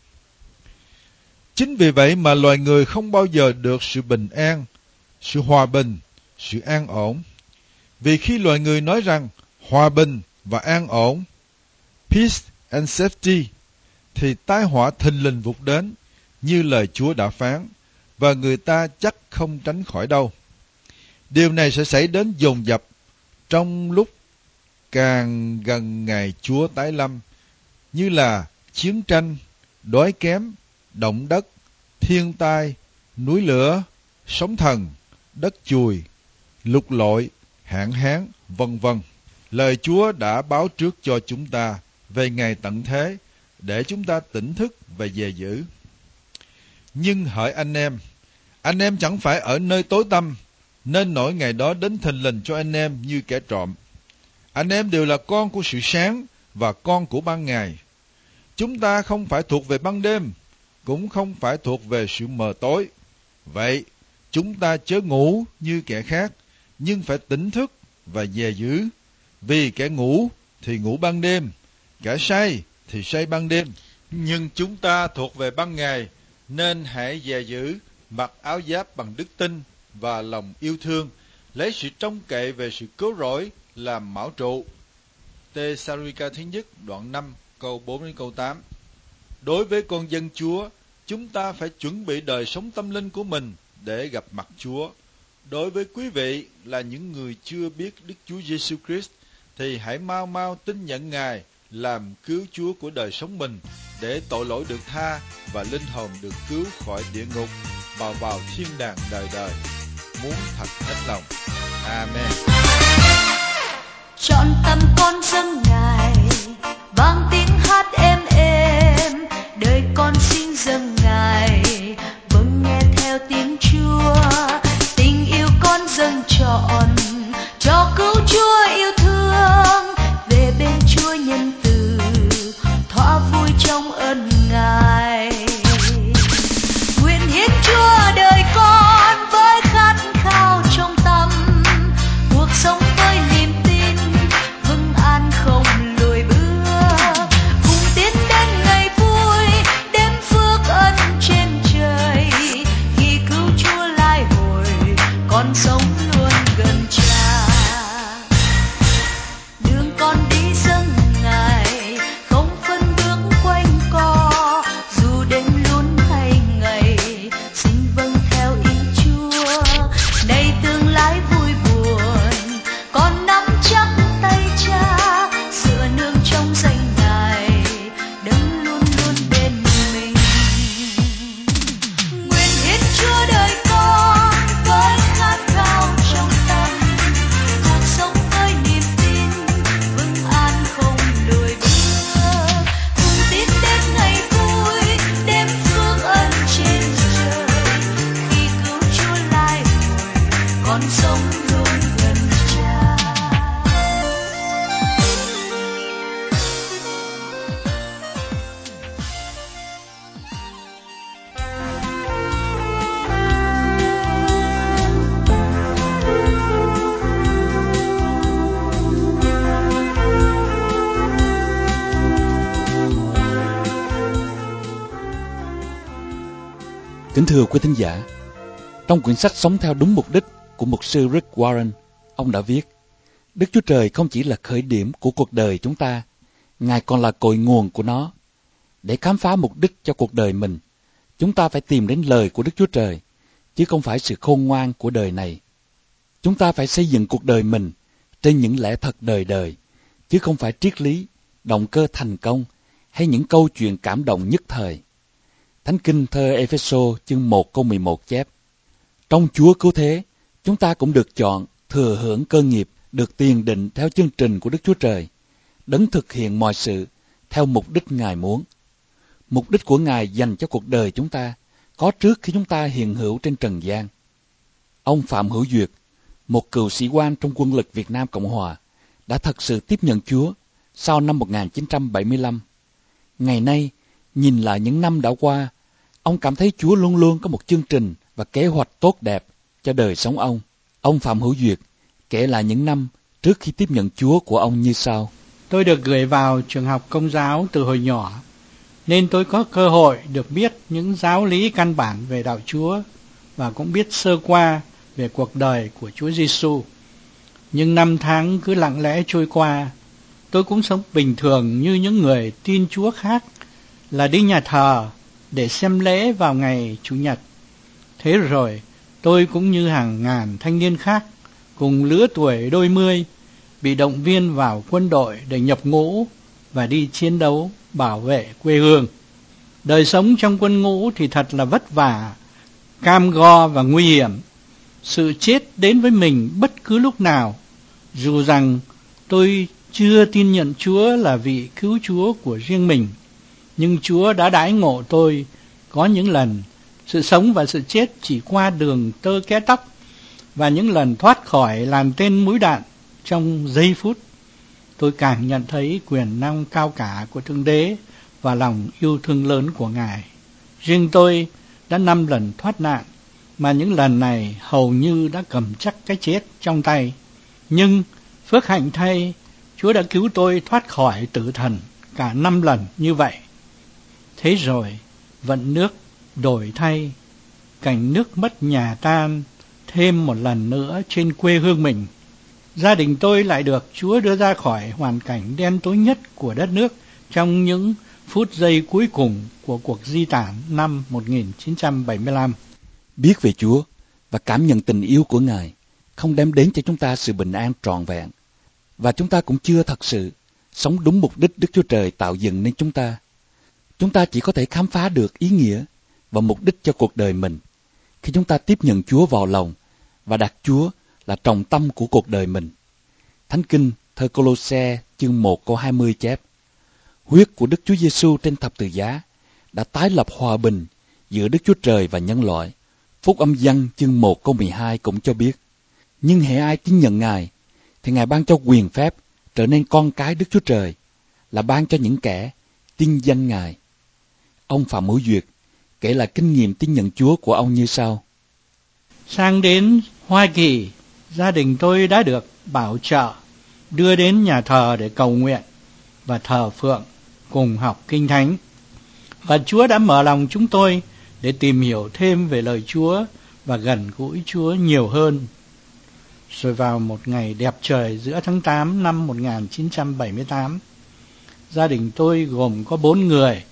Chính vì vậy mà loài người không bao giờ được sự bình an, sự hòa bình, sự an ổn. Vì khi loài người nói rằng hòa bình và an ổn, peace and safety, thì tai họa thình lình vụt đến như lời Chúa đã phán, và người ta chắc không tránh khỏi đâu. Điều này sẽ xảy đến dồn dập trong lúc càng gần ngày Chúa tái lâm, như là chiến tranh, đói kém, động đất, thiên tai, núi lửa, sóng thần, đất chùi, lụt lội, hạn hán, vân vân. Lời Chúa đã báo trước cho chúng ta về ngày tận thế để chúng ta tỉnh thức và dè giữ. Nhưng hỡi anh em chẳng phải ở nơi tối tăm, nên nỗi ngày đó đến thình lình cho anh em như kẻ trộm. Anh em đều là con của sự sáng và con của ban ngày. Chúng ta không phải thuộc về ban đêm, cũng không phải thuộc về sự mờ tối. Vậy, chúng ta chớ ngủ như kẻ khác, nhưng phải tỉnh thức và dè giữ. Vì kẻ ngủ thì ngủ ban đêm, kẻ say thì say ban đêm. Nhưng chúng ta thuộc về ban ngày, nên hãy dè giữ, mặc áo giáp bằng đức tin và lòng yêu thương, lấy sự trông cậy về sự cứu rỗi làm mão trụ. Tê-sa-ri-ca thứ nhất đoạn 5 câu 4 đến câu 8. Đối với con dân Chúa, chúng ta phải chuẩn bị đời sống tâm linh của mình để gặp mặt Chúa. Đối với quý vị là những người chưa biết Đức Chúa Giêsu Christ, thì hãy mau mau tin nhận Ngài làm cứu Chúa của đời sống mình, để tội lỗi được tha và linh hồn được cứu khỏi địa ngục và vào thiên đàng đời đời. Muốn thật hết lòng. Amen. Trọn tâm con dâng Ngài, vang tiếng hát êm êm, đời con xin dâng Ngài, vâng nghe theo tiếng Chúa. Tình yêu con dâng trọn cho cứu Chúa yêu thương, về bên Chúa nhân từ, thỏa vui trong ơn Ngài. Nguyện hiến Chúa đời con với khát khao trong tâm, cuộc sống với niềm tin vững an không lùi bước, cùng tiến đến ngày vui đêm phước ân trên trời. Khi cứu Chúa lai hồi, con sống luôn gần Cha. Đường con đi dâng Ngài, không phân bước quanh co, dù đêm lún hay ngày, xin vâng theo ý Chúa. Này tương lai vui buồn, con nắm chắc tay Cha, dựa nương trong danh Ngài, đấng luôn luôn bên mình. Nguyện hiến Chúa đời con với khát khao trong tâm, cuộc sống với niềm tin vững an không lùi bước, cùng tiến đến ngày vui đêm phước ân trên trời. Khi cứu Chúa lai hồi, con sống luôn gần Cha. Kính thưa quý thính giả, trong quyển sách Sống theo đúng mục đích của mục sư Rick Warren, ông đã viết: Đức Chúa Trời không chỉ là khởi điểm của cuộc đời chúng ta, Ngài còn là cội nguồn của nó. Để khám phá mục đích cho cuộc đời mình, chúng ta phải tìm đến lời của Đức Chúa Trời, chứ không phải sự khôn ngoan của đời này. Chúng ta phải xây dựng cuộc đời mình trên những lẽ thật đời đời, chứ không phải triết lý, động cơ thành công hay những câu chuyện cảm động nhất thời. Thánh Kinh thơ Ê-phê-sô chương 1 câu 11 chép: Trong Chúa cứu thế, chúng ta cũng được chọn thừa hưởng cơ nghiệp được tiền định theo chương trình của Đức Chúa Trời, đấng thực hiện mọi sự theo mục đích Ngài muốn. Mục đích của Ngài dành cho cuộc đời chúng ta có trước khi chúng ta hiện hữu trên trần gian. Ông Phạm Hữu Duyệt, một cựu sĩ quan trong quân lực Việt Nam Cộng Hòa, đã thật sự tiếp nhận Chúa sau năm 1975. Ngày nay, nhìn lại những năm đã qua, ông cảm thấy Chúa luôn luôn có một chương trình và kế hoạch tốt đẹp cho đời sống ông. Ông Phạm Hữu Duyệt kể lại những năm trước khi tiếp nhận Chúa của ông như sau. Tôi được gửi vào trường học Công giáo từ hồi nhỏ, nên tôi có cơ hội được biết những giáo lý căn bản về đạo Chúa và cũng biết sơ qua về cuộc đời của Chúa Giêsu. Nhưng năm tháng cứ lặng lẽ trôi qua, tôi cũng sống bình thường như những người tin Chúa khác, là đi nhà thờ để xem lễ vào ngày Chủ nhật. Thế rồi tôi cũng như hàng ngàn thanh niên khác cùng lứa tuổi đôi mươi bị động viên vào quân đội để nhập ngũ và đi chiến đấu bảo vệ quê hương. Đời sống trong quân ngũ thì thật là vất vả, cam go và nguy hiểm. Sự chết đến với mình bất cứ lúc nào. Dù rằng tôi chưa tin nhận Chúa là vị cứu Chúa của riêng mình, nhưng Chúa đã đãi ngộ tôi có những lần sự sống và sự chết chỉ qua đường tơ kẽ tóc, và những lần thoát khỏi làn tên mũi đạn trong giây phút. Tôi càng nhận thấy quyền năng cao cả của Thượng Đế và lòng yêu thương lớn của Ngài. Riêng tôi đã 5 lần thoát nạn, mà những lần này hầu như đã cầm chắc cái chết trong tay. Nhưng phước hạnh thay, Chúa đã cứu tôi thoát khỏi tử thần cả 5 lần như vậy. Thế rồi, vận nước đổi thay, cảnh nước mất nhà tan thêm một lần nữa trên quê hương mình. Gia đình tôi lại được Chúa đưa ra khỏi hoàn cảnh đen tối nhất của đất nước trong những phút giây cuối cùng của cuộc di tản năm 1975. Biết về Chúa và cảm nhận tình yêu của Ngài không đem đến cho chúng ta sự bình an trọn vẹn, và chúng ta cũng chưa thật sự sống đúng mục đích Đức Chúa Trời tạo dựng nên chúng ta. Chúng ta chỉ có thể khám phá được ý nghĩa và mục đích cho cuộc đời mình khi chúng ta tiếp nhận Chúa vào lòng và đặt Chúa là trọng tâm của cuộc đời mình. Thánh Kinh thơ Cô-lô-se chương 1 câu 20 chép: Huyết của Đức Chúa Giêsu trên thập tự giá đã tái lập hòa bình giữa Đức Chúa Trời và nhân loại. Phúc âm Giăng chương 1 câu 12 cũng cho biết: Nhưng hễ ai tin nhận Ngài thì Ngài ban cho quyền phép trở nên con cái Đức Chúa Trời, là ban cho những kẻ tin danh Ngài. Ông Phạm Hữu Duyệt kể lại kinh nghiệm tin nhận Chúa của ông như sau. Sang đến Hoa Kỳ, gia đình tôi đã được bảo trợ đưa đến nhà thờ để cầu nguyện và thờ phượng cùng học Kinh Thánh. Và Chúa đã mở lòng chúng tôi để tìm hiểu thêm về lời Chúa và gần gũi Chúa nhiều hơn. Rồi vào một ngày đẹp trời giữa tháng 8 năm 1978, gia đình tôi gồm có 4 người,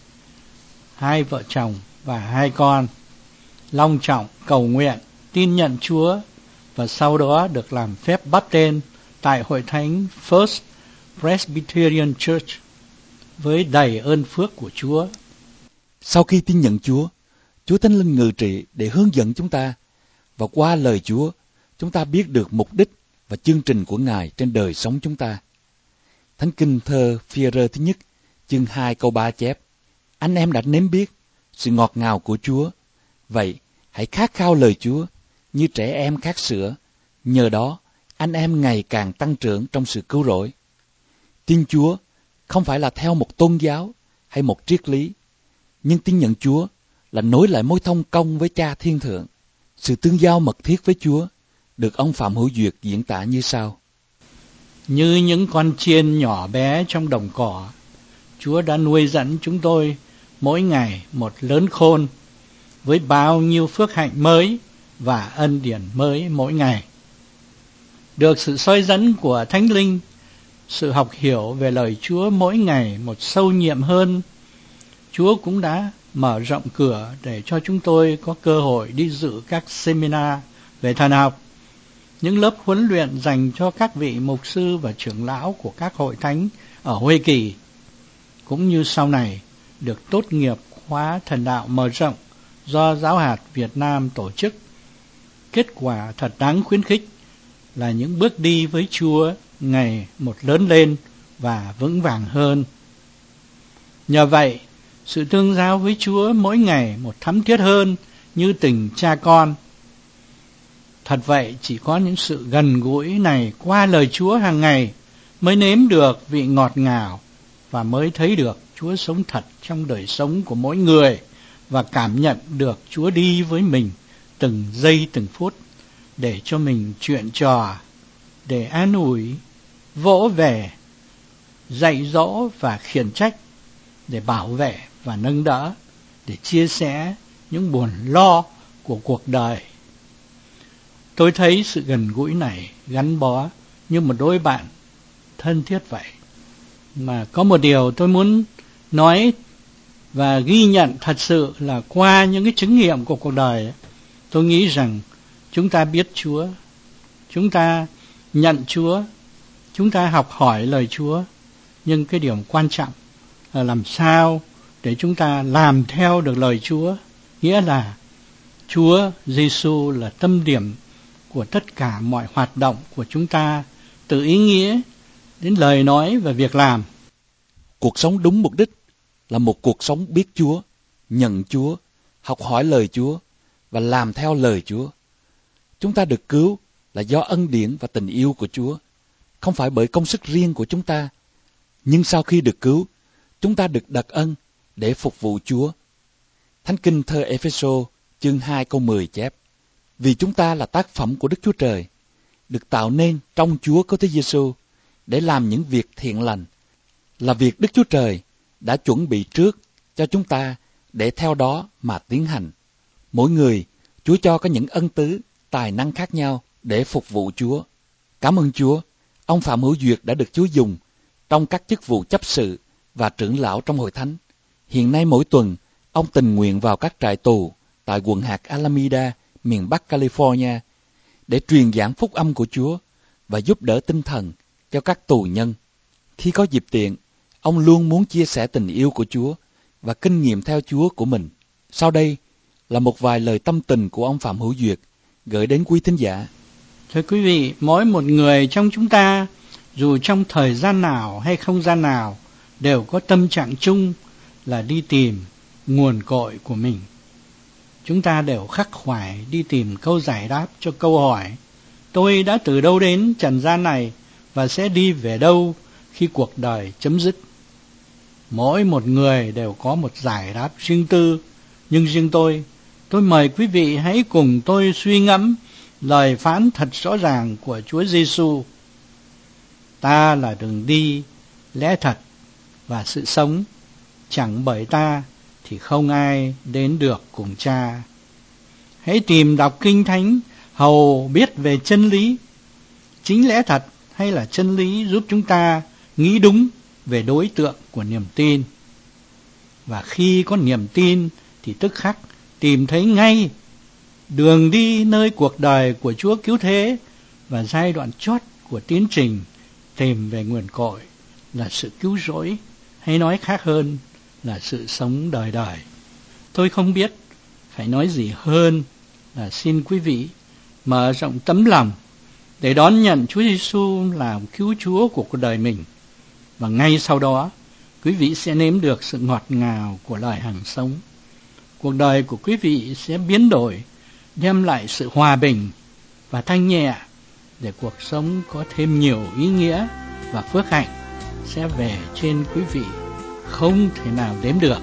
2 vợ chồng và 2 con, long trọng cầu nguyện, tin nhận Chúa và sau đó được làm phép báp tên tại Hội Thánh First Presbyterian Church với đầy ơn phước của Chúa. Sau khi tin nhận Chúa, Chúa Thánh Linh ngự trị để hướng dẫn chúng ta, và qua lời Chúa, chúng ta biết được mục đích và chương trình của Ngài trên đời sống chúng ta. Thánh Kinh thơ Phi-e-rơ thứ nhất, chương 2 câu 3 chép: Anh em đã nếm biết sự ngọt ngào của Chúa, vậy hãy khát khao lời Chúa như trẻ em khát sữa, nhờ đó anh em ngày càng tăng trưởng trong sự cứu rỗi. Tin Chúa không phải là theo một tôn giáo hay một triết lý, nhưng tin nhận Chúa là nối lại mối thông công với Cha Thiên Thượng. Sự tương giao mật thiết với Chúa được ông Phạm Hữu Duyệt diễn tả như sau. Như những con chiên nhỏ bé trong đồng cỏ, Chúa đã nuôi dẫn chúng tôi mỗi ngày một lớn khôn với bao nhiêu phước hạnh mới và ân điển mới mỗi ngày. Được sự soi dẫn của Thánh Linh, sự học hiểu về lời Chúa mỗi ngày một sâu nhiệm hơn, Chúa cũng đã mở rộng cửa để cho chúng tôi có cơ hội đi dự các seminar về thần học, những lớp huấn luyện dành cho các vị mục sư và trưởng lão của các hội thánh ở Hoa Kỳ, cũng như sau này được tốt nghiệp khóa thần đạo mở rộng do Giáo hạt Việt Nam tổ chức. Kết quả thật đáng khuyến khích là những bước đi với Chúa ngày một lớn lên và vững vàng hơn. Nhờ vậy, sự tương giao với Chúa mỗi ngày một thắm thiết hơn như tình cha con. Thật vậy, chỉ có những sự gần gũi này qua lời Chúa hàng ngày mới nếm được vị ngọt ngào và mới thấy được Chúa sống thật trong đời sống của mỗi người và cảm nhận được Chúa đi với mình từng giây từng phút để cho mình chuyện trò, để an ủi, vỗ về, dạy dỗ và khiển trách, để bảo vệ và nâng đỡ, để chia sẻ những buồn lo của cuộc đời. Tôi thấy sự gần gũi này gắn bó như một đôi bạn thân thiết vậy. Mà có một điều tôi muốn nói và ghi nhận thật sự là qua những cái chứng nghiệm của cuộc đời, tôi nghĩ rằng chúng ta biết Chúa, chúng ta nhận Chúa, chúng ta học hỏi lời Chúa, nhưng cái điều quan trọng là làm sao để chúng ta làm theo được lời Chúa, nghĩa là Chúa Giêsu là tâm điểm của tất cả mọi hoạt động của chúng ta, từ ý nghĩa đến lời nói và việc làm. Cuộc sống đúng mục đích là một cuộc sống biết Chúa, nhận Chúa, học hỏi lời Chúa và làm theo lời Chúa. Chúng ta được cứu là do ân điển và tình yêu của Chúa, không phải bởi công sức riêng của chúng ta. Nhưng sau khi được cứu, chúng ta được đặc ân để phục vụ Chúa. Thánh Kinh thơ Ê-phê-sô chương 2 câu 10 chép: Vì chúng ta là tác phẩm của Đức Chúa Trời, được tạo nên trong Chúa Cứu Thế Giêsu để làm những việc thiện lành, là việc Đức Chúa Trời đã chuẩn bị trước cho chúng ta để theo đó mà tiến hành. Mỗi người, Chúa cho có những ân tứ, tài năng khác nhau để phục vụ Chúa. Cảm ơn Chúa, ông Phạm Hữu Duyệt đã được Chúa dùng trong các chức vụ chấp sự và trưởng lão trong hội thánh. Hiện nay mỗi tuần, ông tình nguyện vào các trại tù tại quận hạt Alameda, miền Bắc California, để truyền giảng phúc âm của Chúa và giúp đỡ tinh thần cho các tù nhân. Khi có dịp tiện, ông luôn muốn chia sẻ tình yêu của Chúa và kinh nghiệm theo Chúa của mình. Sau đây là một vài lời tâm tình của ông Phạm Hữu Duyệt gửi đến quý thính giả. Thưa quý vị, mỗi một người trong chúng ta, dù trong thời gian nào hay không gian nào, đều có tâm trạng chung là đi tìm nguồn cội của mình. Chúng ta đều khắc khoải đi tìm câu giải đáp cho câu hỏi: tôi đã từ đâu đến trần gian này và sẽ đi về đâu khi cuộc đời chấm dứt? Mỗi một người đều có một giải đáp riêng tư, nhưng riêng tôi mời quý vị hãy cùng tôi suy ngẫm lời phán thật rõ ràng của Chúa Giêsu: ta là đường đi, lẽ thật và sự sống, chẳng bởi ta thì không ai đến được cùng Cha. Hãy tìm đọc Kinh Thánh hầu biết về chân lý. Chính lẽ thật hay là chân lý giúp chúng ta nghĩ đúng về đối tượng của niềm tin. Và khi có niềm tin thì tức khắc tìm thấy ngay đường đi nơi cuộc đời của Chúa Cứu Thế, và giai đoạn chót của tiến trình tìm về nguồn cội là sự cứu rỗi, hay nói khác hơn là sự sống đời đời. Tôi không biết phải nói gì hơn là xin quý vị mở rộng tấm lòng để đón nhận Chúa Giêsu làm cứu Chúa của cuộc đời mình, và ngay sau đó quý vị sẽ nếm được sự ngọt ngào của lời hằng sống. Cuộc đời của quý vị sẽ biến đổi, đem lại sự hòa bình và thanh nhẹ, để cuộc sống có thêm nhiều ý nghĩa và phước hạnh sẽ về trên quý vị không thể nào đếm được.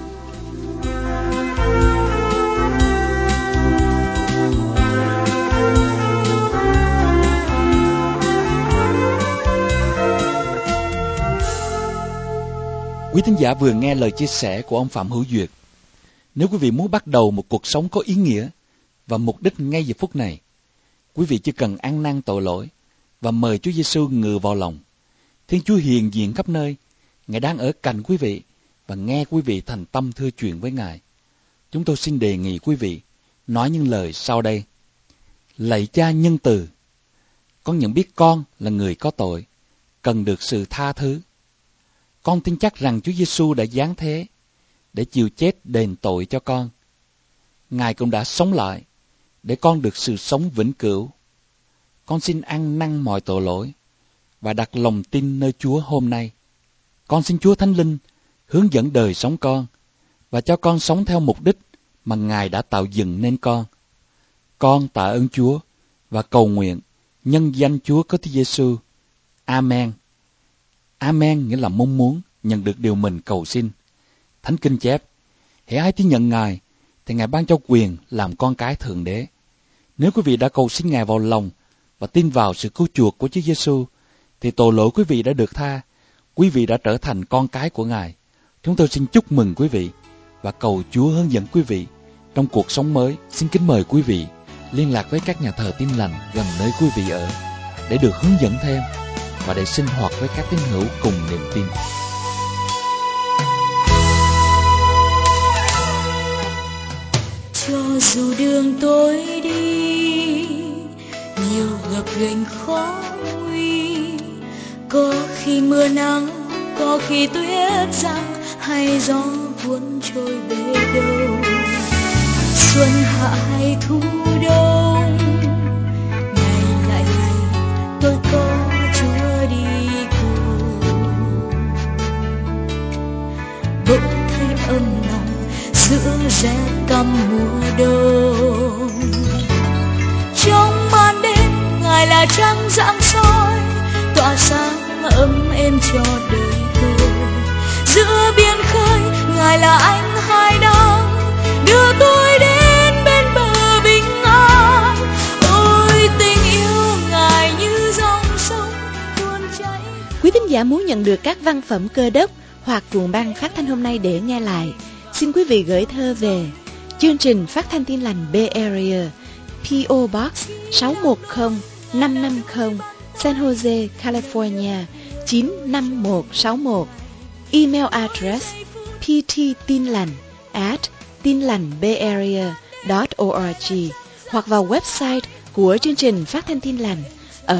Quý thính giả vừa nghe lời chia sẻ của ông Phạm Hữu Duyệt. Nếu quý vị muốn bắt đầu một cuộc sống có ý nghĩa và mục đích ngay giờ phút này, quý vị chỉ cần ăn năn tội lỗi và mời Chúa Giêsu ngự vào lòng. Thiên Chúa hiện diện khắp nơi, Ngài đang ở cạnh quý vị và nghe quý vị thành tâm thưa chuyện với Ngài. Chúng tôi xin đề nghị quý vị nói những lời sau đây: Lạy Cha nhân từ, Con nhận biết con là người có tội, cần được sự tha thứ. Con tin chắc rằng Chúa Giêsu đã giáng thế để chịu chết đền tội cho con. Ngài cũng đã sống lại để con được sự sống vĩnh cửu. Con xin ăn năn mọi tội lỗi và đặt lòng tin nơi Chúa hôm nay. Con xin Chúa Thánh Linh hướng dẫn đời sống con và cho con sống theo mục đích mà Ngài đã tạo dựng nên con. Con tạ ơn Chúa và cầu nguyện nhân danh Chúa Kitô Giêsu. Amen. Amen nghĩa là mong muốn nhận được điều mình cầu xin. Thánh Kinh chép: hễ ai tin nhận Ngài thì Ngài ban cho quyền làm con cái Thượng Đế. Nếu quý vị đã cầu xin Ngài vào lòng và tin vào sự cứu chuộc của Chúa Giêsu, thì tội lỗi quý vị đã được tha. Quý vị đã trở thành con cái của Ngài. Chúng tôi xin chúc mừng quý vị và cầu Chúa hướng dẫn quý vị trong cuộc sống mới. Xin kính mời quý vị liên lạc với các nhà thờ Tin Lành gần nơi quý vị ở để được hướng dẫn thêm và để sinh hoạt với các tín hữu cùng niềm tin. Cho dù đường tôi đi nhiều gập ghềnh khó nguy, có khi mưa nắng, có khi tuyết giăng, hay gió cuốn trôi bể đầu. Xuân hạ hay thu đông, ngày lại ngày tôi có Chúa đi cùng. Bỗng thấy ấm lòng giữa rét căm mùa đông. Trong ban đêm Ngài là trăng rạng soi, tỏa sáng ấm êm cho đời tôi. Giữa biển khơi Ngài là ánh hai nắng, đưa tôi đến bên bờ bình an. Ôi tình yêu Ngài như dòng sông tuôn chảy. Quý thính giả muốn nhận được các văn phẩm Cơ Đốc hoặc cuộn băng phát thanh hôm nay để nghe lại, xin quý vị gửi thơ về chương trình Phát thanh Tin Lành Bay Area, P.O. Box 610550, San Jose, California 95161. Email address pttinlành@tinlành.bayarea.org, hoặc vào website của chương trình Phát thanh Tin Lành ở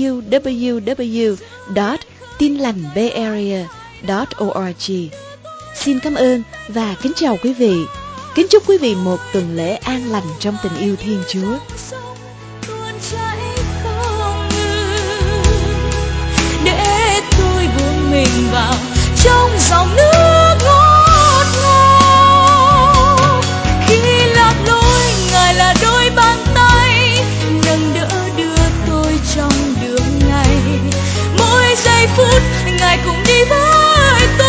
www.tinlành.bayarea.org. Xin cảm ơn và kính chào quý vị. Kính chúc quý vị một tuần lễ an lành trong tình yêu Thiên Chúa. Để tôi buông mình vào trong dòng nước ngọt ngào. Khi lạc lối Ngài là đôi bàn tay nâng đỡ đưa tôi trong đường ngày. Mỗi giây phút Ngài cùng đi với tôi.